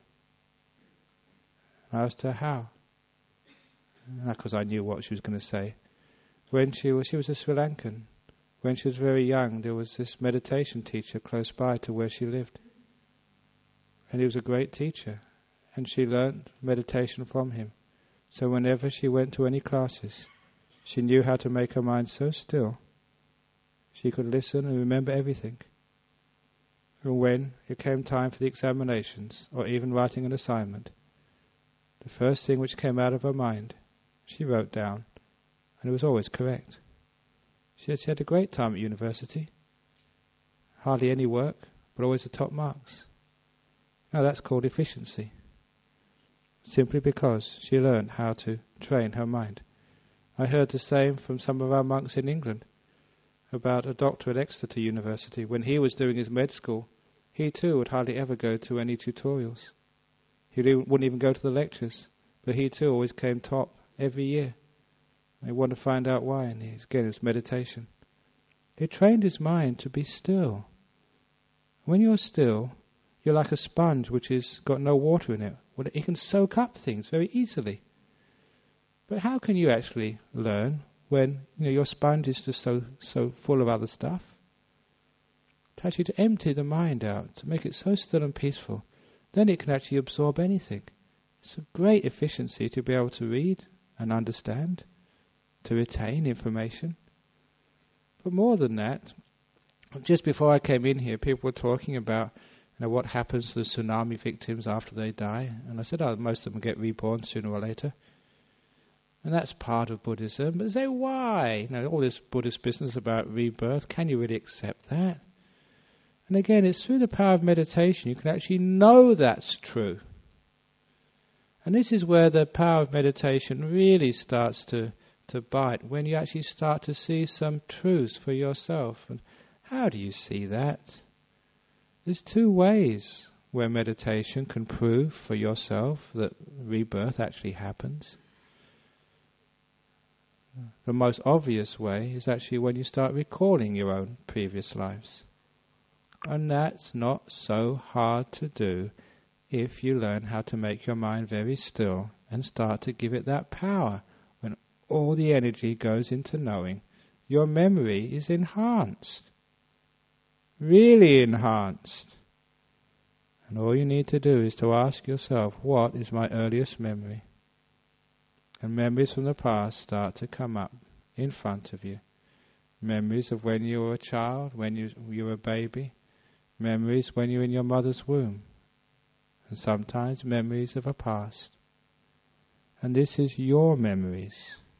I asked her how. Because I knew what she was going to say. When she was a Sri Lankan. When she was very young, there was this meditation teacher close by to where she lived. And he was a great teacher. And she learnt meditation from him. So whenever she went to any classes, she knew how to make her mind so still, she could listen and remember everything. And when it came time for the examinations, or even writing an assignment, the first thing which came out of her mind, she wrote down, and it was always correct. She had a great time at university. Hardly any work, but always the top marks. Now that's called efficiency. Simply because she learned how to train her mind. I heard the same from some of our monks in England about a doctor at Exeter University. When he was doing his med school, he too would hardly ever go to any tutorials. He wouldn't even go to the lectures, but he too always came top every year. They want to find out why, and again it's meditation. He trained his mind to be still. When you're still, you're like a sponge which has got no water in it. Well, it can soak up things very easily. But how can you actually learn when your sponge is just so full of other stuff? To empty the mind out, to make it so still and peaceful, then it can actually absorb anything. It's a great efficiency to be able to read and understand, to retain information. But more than that, just before I came in here, people were talking about what happens to the tsunami victims after they die. And I said, most of them get reborn sooner or later. And that's part of Buddhism. But they say, why? All this Buddhist business about rebirth, can you really accept that? And again, it's through the power of meditation you can actually know that's true. And this is where the power of meditation really starts to bite, when you actually start to see some truths for yourself. And how do you see that? There's two ways where meditation can prove for yourself that rebirth actually happens. The most obvious way is actually when you start recalling your own previous lives. And that's not so hard to do if you learn how to make your mind very still and start to give it that power. When all the energy goes into knowing, your memory is enhanced. Really enhanced. And all you need to do is to ask yourself, what is my earliest memory? And memories from the past start to come up in front of you. Memories of when you were a child, when you were a baby. Memories when you were in your mother's womb. And sometimes memories of a past. And this is your memories.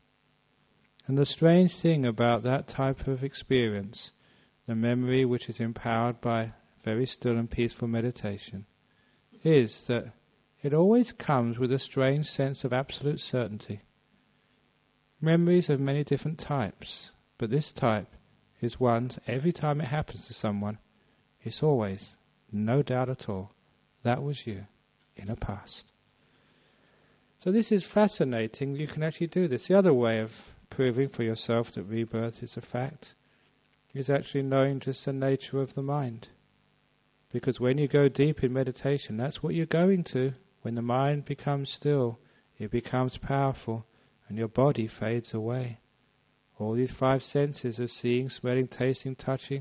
And the strange thing about that type of experience, the memory which is empowered by very still and peaceful meditation, is that it always comes with a strange sense of absolute certainty. Memories of many different types, but this type is one, every time it happens to someone, it's always, no doubt at all, that was you in a past. So this is fascinating. You can actually do this. The other way of proving for yourself that rebirth is a fact is actually knowing just the nature of the mind. Because when you go deep in meditation, that's what you're going to. When the mind becomes still, it becomes powerful, and your body fades away. All these five senses of seeing, smelling, tasting, touching,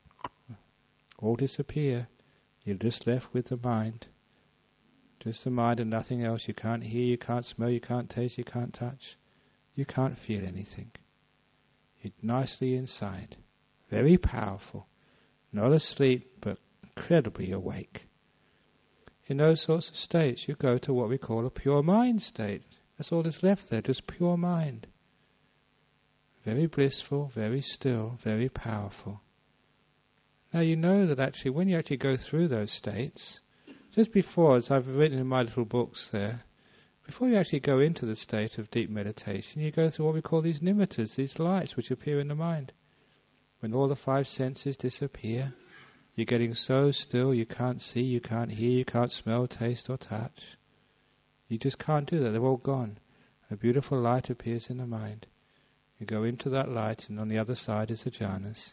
all disappear. You're just left with the mind. Just the mind and nothing else. You can't hear, you can't smell, you can't taste, you can't touch. You can't feel anything. You're nicely inside. Very powerful. Not asleep, but incredibly awake. In those sorts of states, you go to what we call a pure mind state. That's all that's left there, just pure mind. Very blissful, very still, very powerful. Now you know that actually when you actually go through those states, just before, as I've written in my little books there, before you actually go into the state of deep meditation, you go through what we call these nimittas, these lights which appear in the mind. When all the five senses disappear, you're getting so still you can't see, you can't hear, you can't smell, taste or touch. You just can't do that, they're all gone. A beautiful light appears in the mind. You go into that light and on the other side is the jhanas.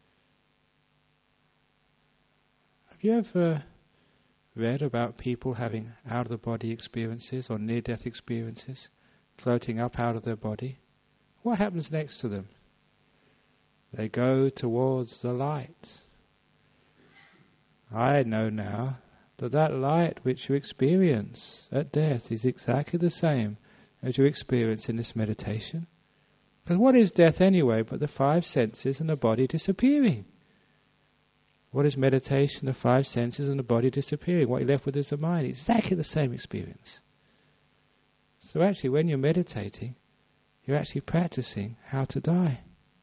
Have you ever read about people having out-of-the-body experiences or near-death experiences, floating up out of their body? What happens next to them? They go towards the light. I know now that that light which you experience at death is exactly the same as you experience in this meditation. Because what is death anyway but the five senses and the body disappearing? What is meditation? The five senses and the body disappearing. What you're left with is the mind. Exactly the same experience. So actually when you're meditating, you're actually practicing how to die.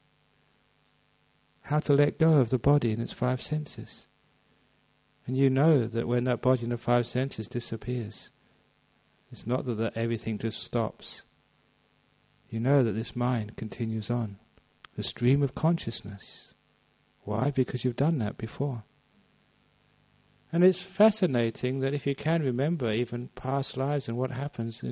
How to let go of the body and its five senses. And you know that when that body and the five senses disappears, it's not that everything just stops. You know that this mind continues on. The stream of consciousness. Why? Because you've done that before. And it's fascinating that if you can remember even past lives and what happens, and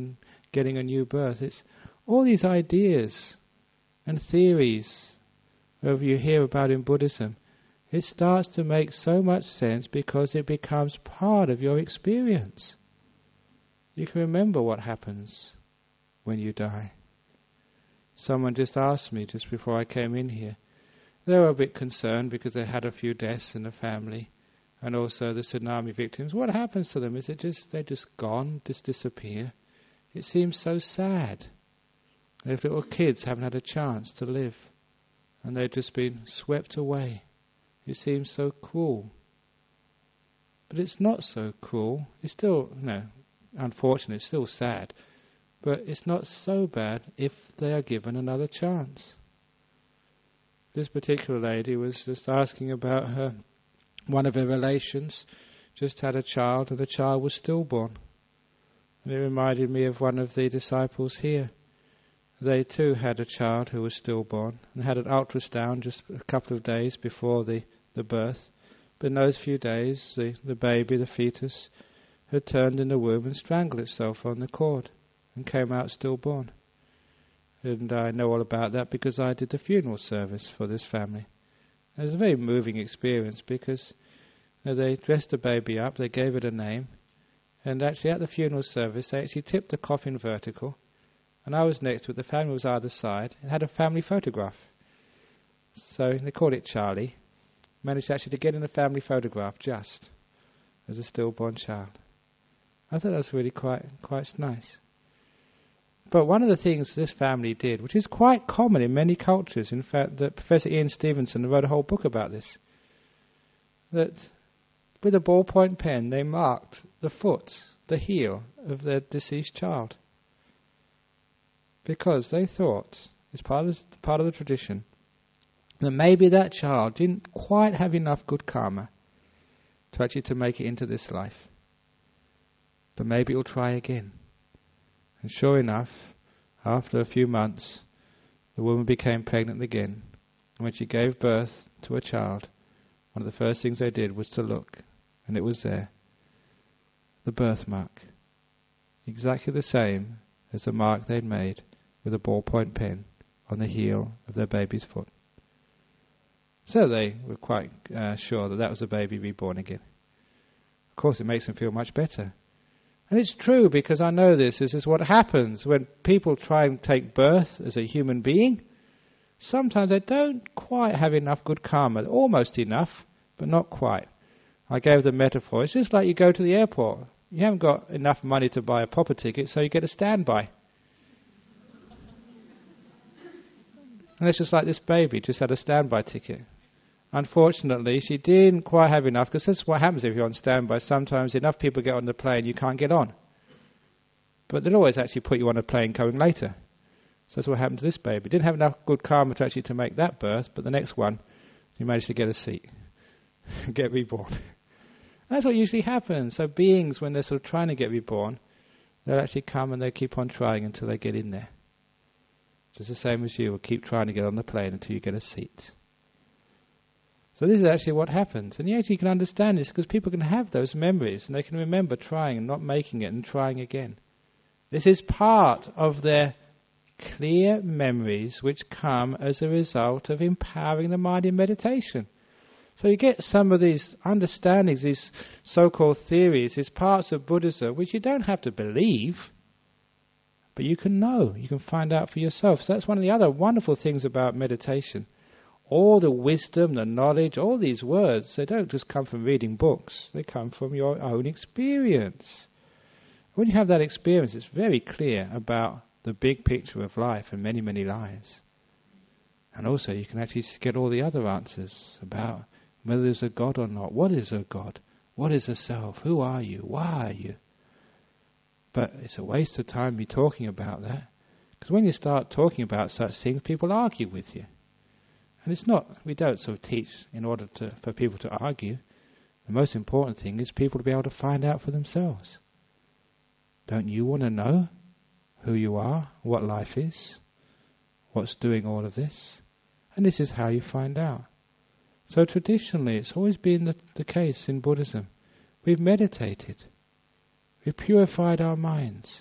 getting a new birth. It's all these ideas and theories that you hear about in Buddhism. It starts to make so much sense because it becomes part of your experience. You can remember what happens when you die. Someone just asked me just before I came in here. They were a bit concerned because they had a few deaths in the family, and also the tsunami victims. What happens to them? Is it just they're just gone, just disappear? It seems so sad. If little kids haven't had a chance to live, and they've just been swept away. It seems so cruel. But it's not so cruel. It's still, unfortunately, it's still sad. But it's not so bad if they are given another chance. This particular lady was just asking about her, one of her relations just had a child, and the child was stillborn. And it reminded me of one of the disciples here. They too had a child who was stillborn, and had an ultrasound just a couple of days before the birth. But in those few days, the baby, the fetus, had turned in the womb and strangled itself on the cord, and came out stillborn. And I know all about that because I did the funeral service for this family. It was a very moving experience because they dressed the baby up, they gave it a name, and actually at the funeral service they actually tipped the coffin vertical, and I was next to it, the family was either side. It had a family photograph. So they called it Charlie. Managed actually to get in a family photograph just as a stillborn child. I thought that was really quite nice. But one of the things this family did, which is quite common in many cultures, in fact, that Professor Ian Stevenson wrote a whole book about this, that with a ballpoint pen they marked the foot, the heel of their deceased child. Because they thought, as part of the tradition, that maybe that child didn't quite have enough good karma to make it into this life. But maybe it will try again. And sure enough, after a few months, the woman became pregnant again. And when she gave birth to a child, one of the first things they did was to look, and it was there. The birthmark. Exactly the same as the mark they'd made with a ballpoint pen on the heel of their baby's foot. So they were quite sure that was a baby reborn again. Of course, it makes them feel much better. And it's true, because I know this is what happens when people try and take birth as a human being. Sometimes they don't quite have enough good karma. Almost enough, but not quite. I gave the metaphor. It's just like you go to the airport. You haven't got enough money to buy a proper ticket, so you get a standby. And it's just like this baby just had a standby ticket. Unfortunately, she didn't quite have enough, because this is what happens if you're on standby. Sometimes enough people get on the plane, you can't get on. But they'll always actually put you on a plane coming later. So that's what happened to this baby. Didn't have enough good karma to make that birth, but the next one, he managed to get a seat, get reborn. And that's what usually happens. So beings, when they're sort of trying to get reborn, they'll actually come and they keep on trying until they get in there. Just the same as you will keep trying to get on the plane until you get a seat. So this is actually what happens. And yet you can understand this because people can have those memories and they can remember trying and not making it and trying again. This is part of their clear memories which come as a result of empowering the mind in meditation. So you get some of these understandings, these so-called theories, these parts of Buddhism which you don't have to believe, but you can know, you can find out for yourself. So that's one of the other wonderful things about meditation. All the wisdom, the knowledge, all these words, they don't just come from reading books. They come from your own experience. When you have that experience, it's very clear about the big picture of life and many, many lives. And also you can actually get all the other answers about whether there's a God or not. What is a God? What is a self? Who are you? Why are you? But it's a waste of time to be talking about that. Because when you start talking about such things, people argue with you. And it's not, we don't sort of teach in order for people to argue. The most important thing is people to be able to find out for themselves. Don't you want to know who you are, what life is, what's doing all of this? And this is how you find out. So traditionally, it's always been the case in Buddhism. We've meditated. We've purified our minds.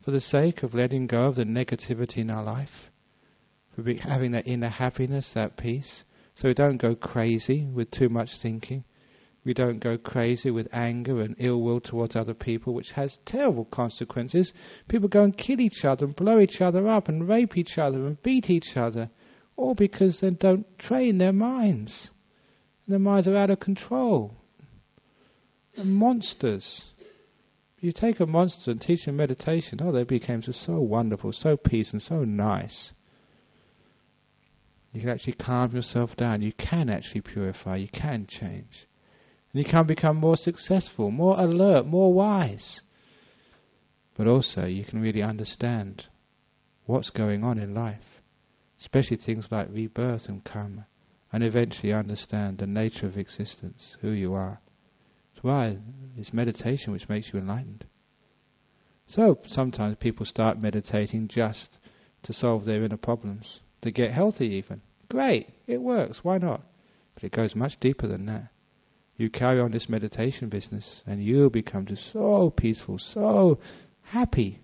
for the sake of letting go of the negativity in our life, for having that inner happiness, that peace, so we don't go crazy with too much thinking. We don't go crazy with anger and ill will towards other people, which has terrible consequences. People go and kill each other and blow each other up and rape each other and beat each other, all because they don't train their minds. Their minds are out of control. They're monsters. You take a monster and teach them meditation, they became so wonderful, so peace and so nice. You can actually calm yourself down. You can actually purify. You can change. And you can become more successful, more alert, more wise. But also you can really understand what's going on in life, especially things like rebirth and karma, and eventually understand the nature of existence, who you are. That's why it's meditation which makes you enlightened. So sometimes people start meditating just to solve their inner problems, to get healthy even. Great, it works, why not? But it goes much deeper than that. You carry on this meditation business and you'll become just so peaceful, so happy,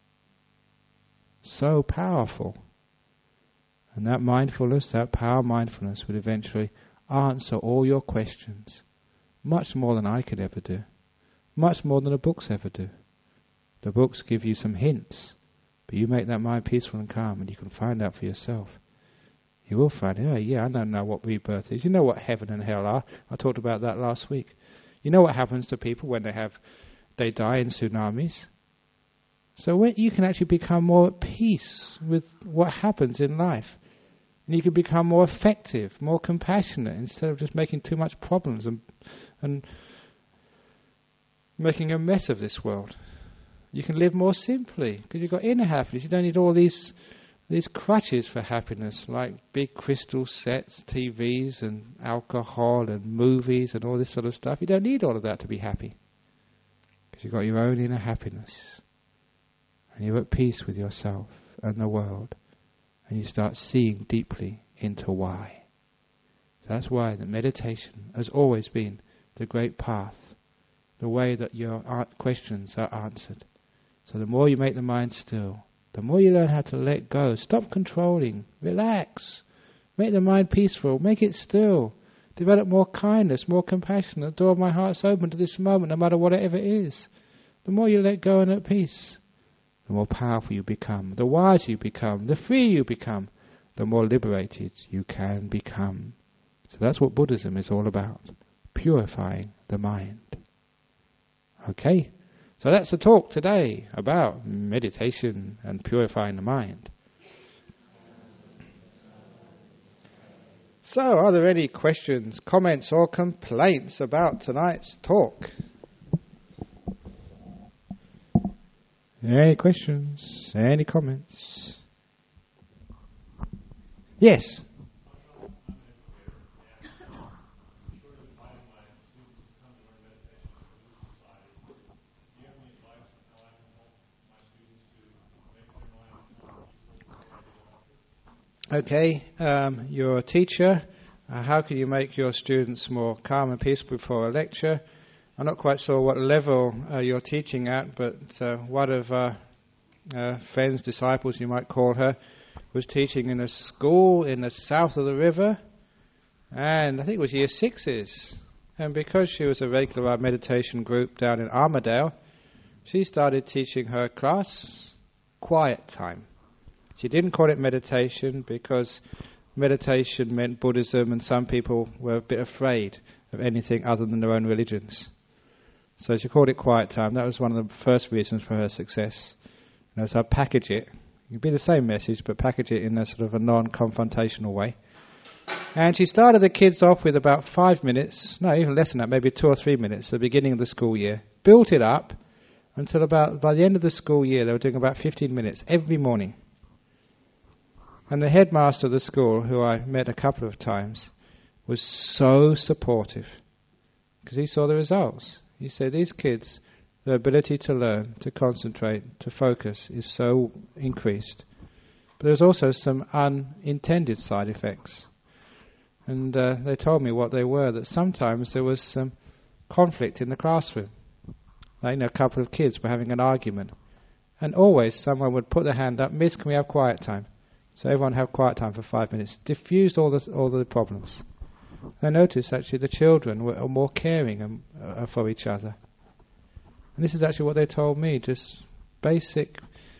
so powerful. And that mindfulness, that power mindfulness will eventually answer all your questions, much more than I could ever do, much more than the books ever do. The books give you some hints, but you make that mind peaceful and calm and you can find out for yourself. You will find, I don't know what rebirth is. You know what heaven and hell are. I talked about that last week. You know what happens to people when they die in tsunamis. So you can actually become more at peace with what happens in life. And you can become more effective, more compassionate, instead of just making too much problems and making a mess of this world. You can live more simply, because you've got inner happiness. You don't need all these crutches for happiness, like big crystal sets, TVs and alcohol and movies and all this sort of stuff. You don't need all of that to be happy, because you've got your own inner happiness and you're at peace with yourself and the world, and you start seeing deeply into why. So that's why the meditation has always been the great path, the way that your questions are answered. So the more you make the mind still, the more you learn how to let go, stop controlling, relax, make the mind peaceful, make it still, develop more kindness, more compassion. The door of my heart's open to this moment, no matter whatever it is. The more you let go and at peace, the more powerful you become, the wiser you become, the freer you become, the more liberated you can become. So that's what Buddhism is all about, purifying the mind. Okay? So that's the talk today about meditation and purifying the mind. So, are there any questions, comments or complaints about tonight's talk? Any questions? Any comments? Yes. Okay, you're a teacher. How can you make your students more calm and peaceful before a lecture? I'm not quite sure what level you're teaching at, but one of our friends, disciples you might call her, was teaching in a school in the south of the river, and I think it was year 6s. And because she was a regular of our meditation group down in Armadale, she started teaching her class quiet time. She didn't call it meditation because meditation meant Buddhism, and some people were a bit afraid of anything other than their own religions. So she called it quiet time. That was one of the first reasons for her success. So package it. It could be the same message, but package it in a sort of a non-confrontational way. And she started the kids off with about 5 minutes, no, even less than that, maybe 2 or 3 minutes at the beginning of the school year. Built it up until about, by the end of the school year, they were doing about 15 minutes every morning. And the headmaster of the school, who I met a couple of times, was so supportive because he saw the results. He said, these kids, their ability to learn, to concentrate, to focus is so increased. But there's also some unintended side effects. And they told me what they were, that sometimes there was some conflict in the classroom. Like, a couple of kids were having an argument. And always someone would put their hand up, Miss, can we have quiet time? So everyone have quiet time for 5 minutes. Diffused all the problems. I noticed actually the children were more caring for each other. And this is actually what they told me, just basic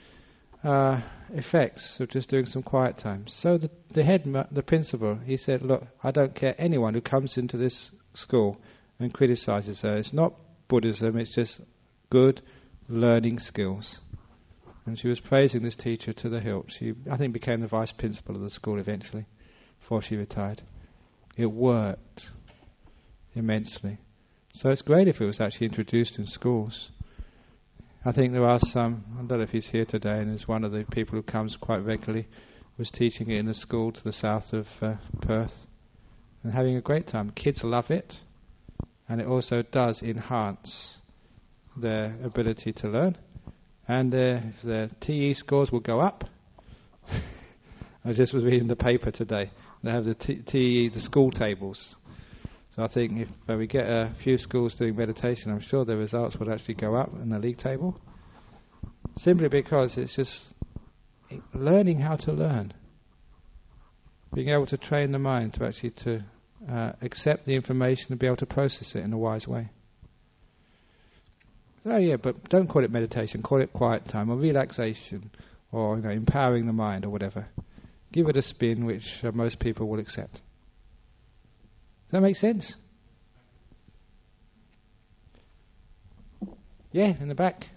effects of just doing some quiet time. So the principal, he said, look, I don't care anyone who comes into this school and criticizes her. It's not Buddhism, it's just good learning skills. And she was praising this teacher to the hilt. She, I think, became the vice principal of the school eventually, before she retired. It worked immensely. So it's great if it was actually introduced in schools. I think there are some, I don't know if he's here today, and is one of the people who comes quite regularly, was teaching it in a school to the south of Perth, and having a great time. Kids love it, and it also does enhance their ability to learn, and their TE scores will go up. I just was reading the paper today. They have the TE, the school tables. So I think if we get a few schools doing meditation, I'm sure the results would actually go up in the league table. Simply because it's just learning how to learn. Being able to train the mind to actually accept the information and be able to process it in a wise way. Oh yeah, but don't call it meditation, call it quiet time or relaxation or empowering the mind or whatever. Give it a spin which most people will accept. Does that make sense? Yeah, in the back.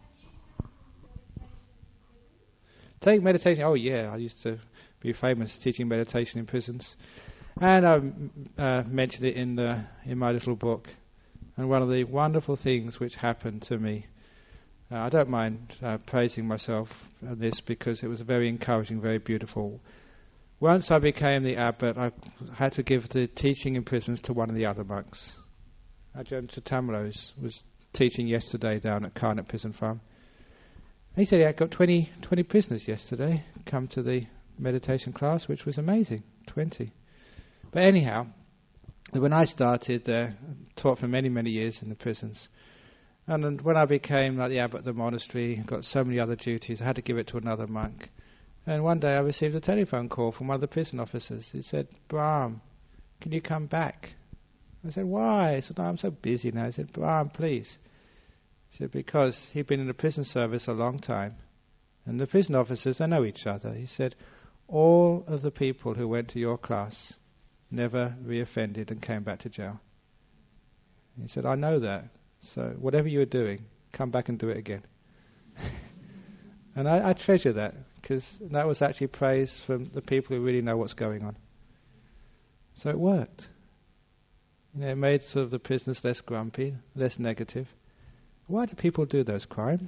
Take meditation. Oh yeah, I used to be famous teaching meditation in prisons, and I mentioned it in my little book. And one of the wonderful things which happened to me, I don't mind praising myself on this because it was very encouraging, very beautiful. Once I became the abbot, I had to give the teaching in prisons to one of the other monks. Ajahn Chatamalo was teaching yesterday down at Karnak Prison Farm. He said he had got 20 prisoners yesterday come to the meditation class, which was amazing, 20. But anyhow, when I started there, taught for many, many years in the prisons. And when I became like the abbot of the monastery, got so many other duties, I had to give it to another monk. And one day I received a telephone call from one of the prison officers. He said, Brahm, can you come back? I said, why? I said, no, I'm so busy now. He said, Brahm, please. He said, because he'd been in the prison service a long time. And the prison officers, they know each other. He said, all of the people who went to your class never reoffended and came back to jail. He said, I know that. So whatever you were doing, come back and do it again. And I treasure that, because that was actually praise from the people who really know what's going on. So it worked. It made sort of the prisoners less grumpy, less negative. Why do people do those crimes?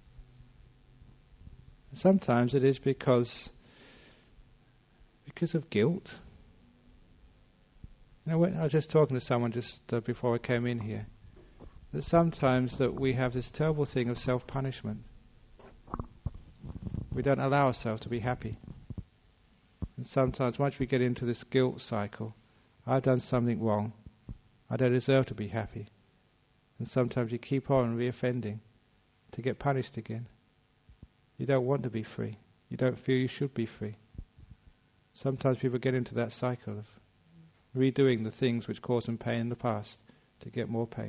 Sometimes it is because of guilt. I was just talking to someone just before I came in here, that sometimes that we have this terrible thing of self-punishment. We don't allow ourselves to be happy. And sometimes once we get into this guilt cycle, I've done something wrong, I don't deserve to be happy. And sometimes you keep on reoffending to get punished again. You don't want to be free. You don't feel you should be free. Sometimes people get into that cycle of redoing the things which caused them pain in the past to get more pain.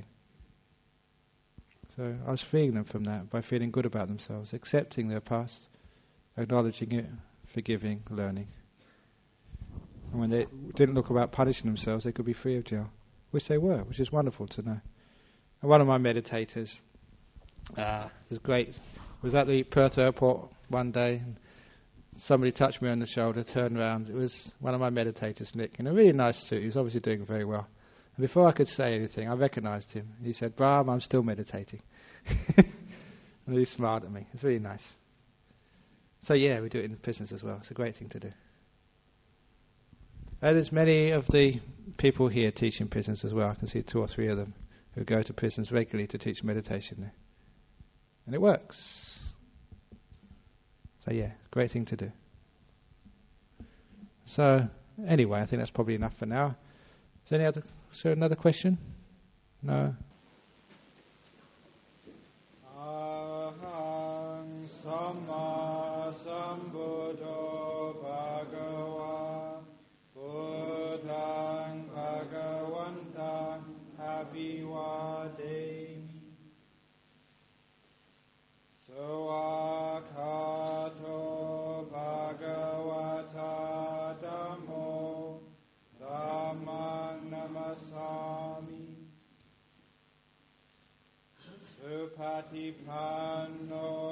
So I was freeing them from that by feeling good about themselves, accepting their past, acknowledging it, forgiving, learning. And when they didn't look about punishing themselves, they could be free of jail, which they were, which is wonderful to know. And one of my meditators was great. Was at the Perth airport one day, and somebody touched me on the shoulder, turned around. It was one of my meditators, Nick, in a really nice suit. He was obviously doing very well. And before I could say anything, I recognised him. He said, Brahm, I'm still meditating. And he smiled at me. It's really nice. So yeah, we do it in prisons as well. It's a great thing to do. And there's many of the people here teach in prisons as well. I can see 2 or 3 of them who go to prisons regularly to teach meditation there. And it works. So yeah, great thing to do. So anyway, I think that's probably enough for now. Is there another question? No? Aham Samma Sambuddho Bhagava Buddhaṃ Bhagavantaṃ Abhivademi Sawakhato Bhagavata Dhammo Dhammang Namasami Supatipanno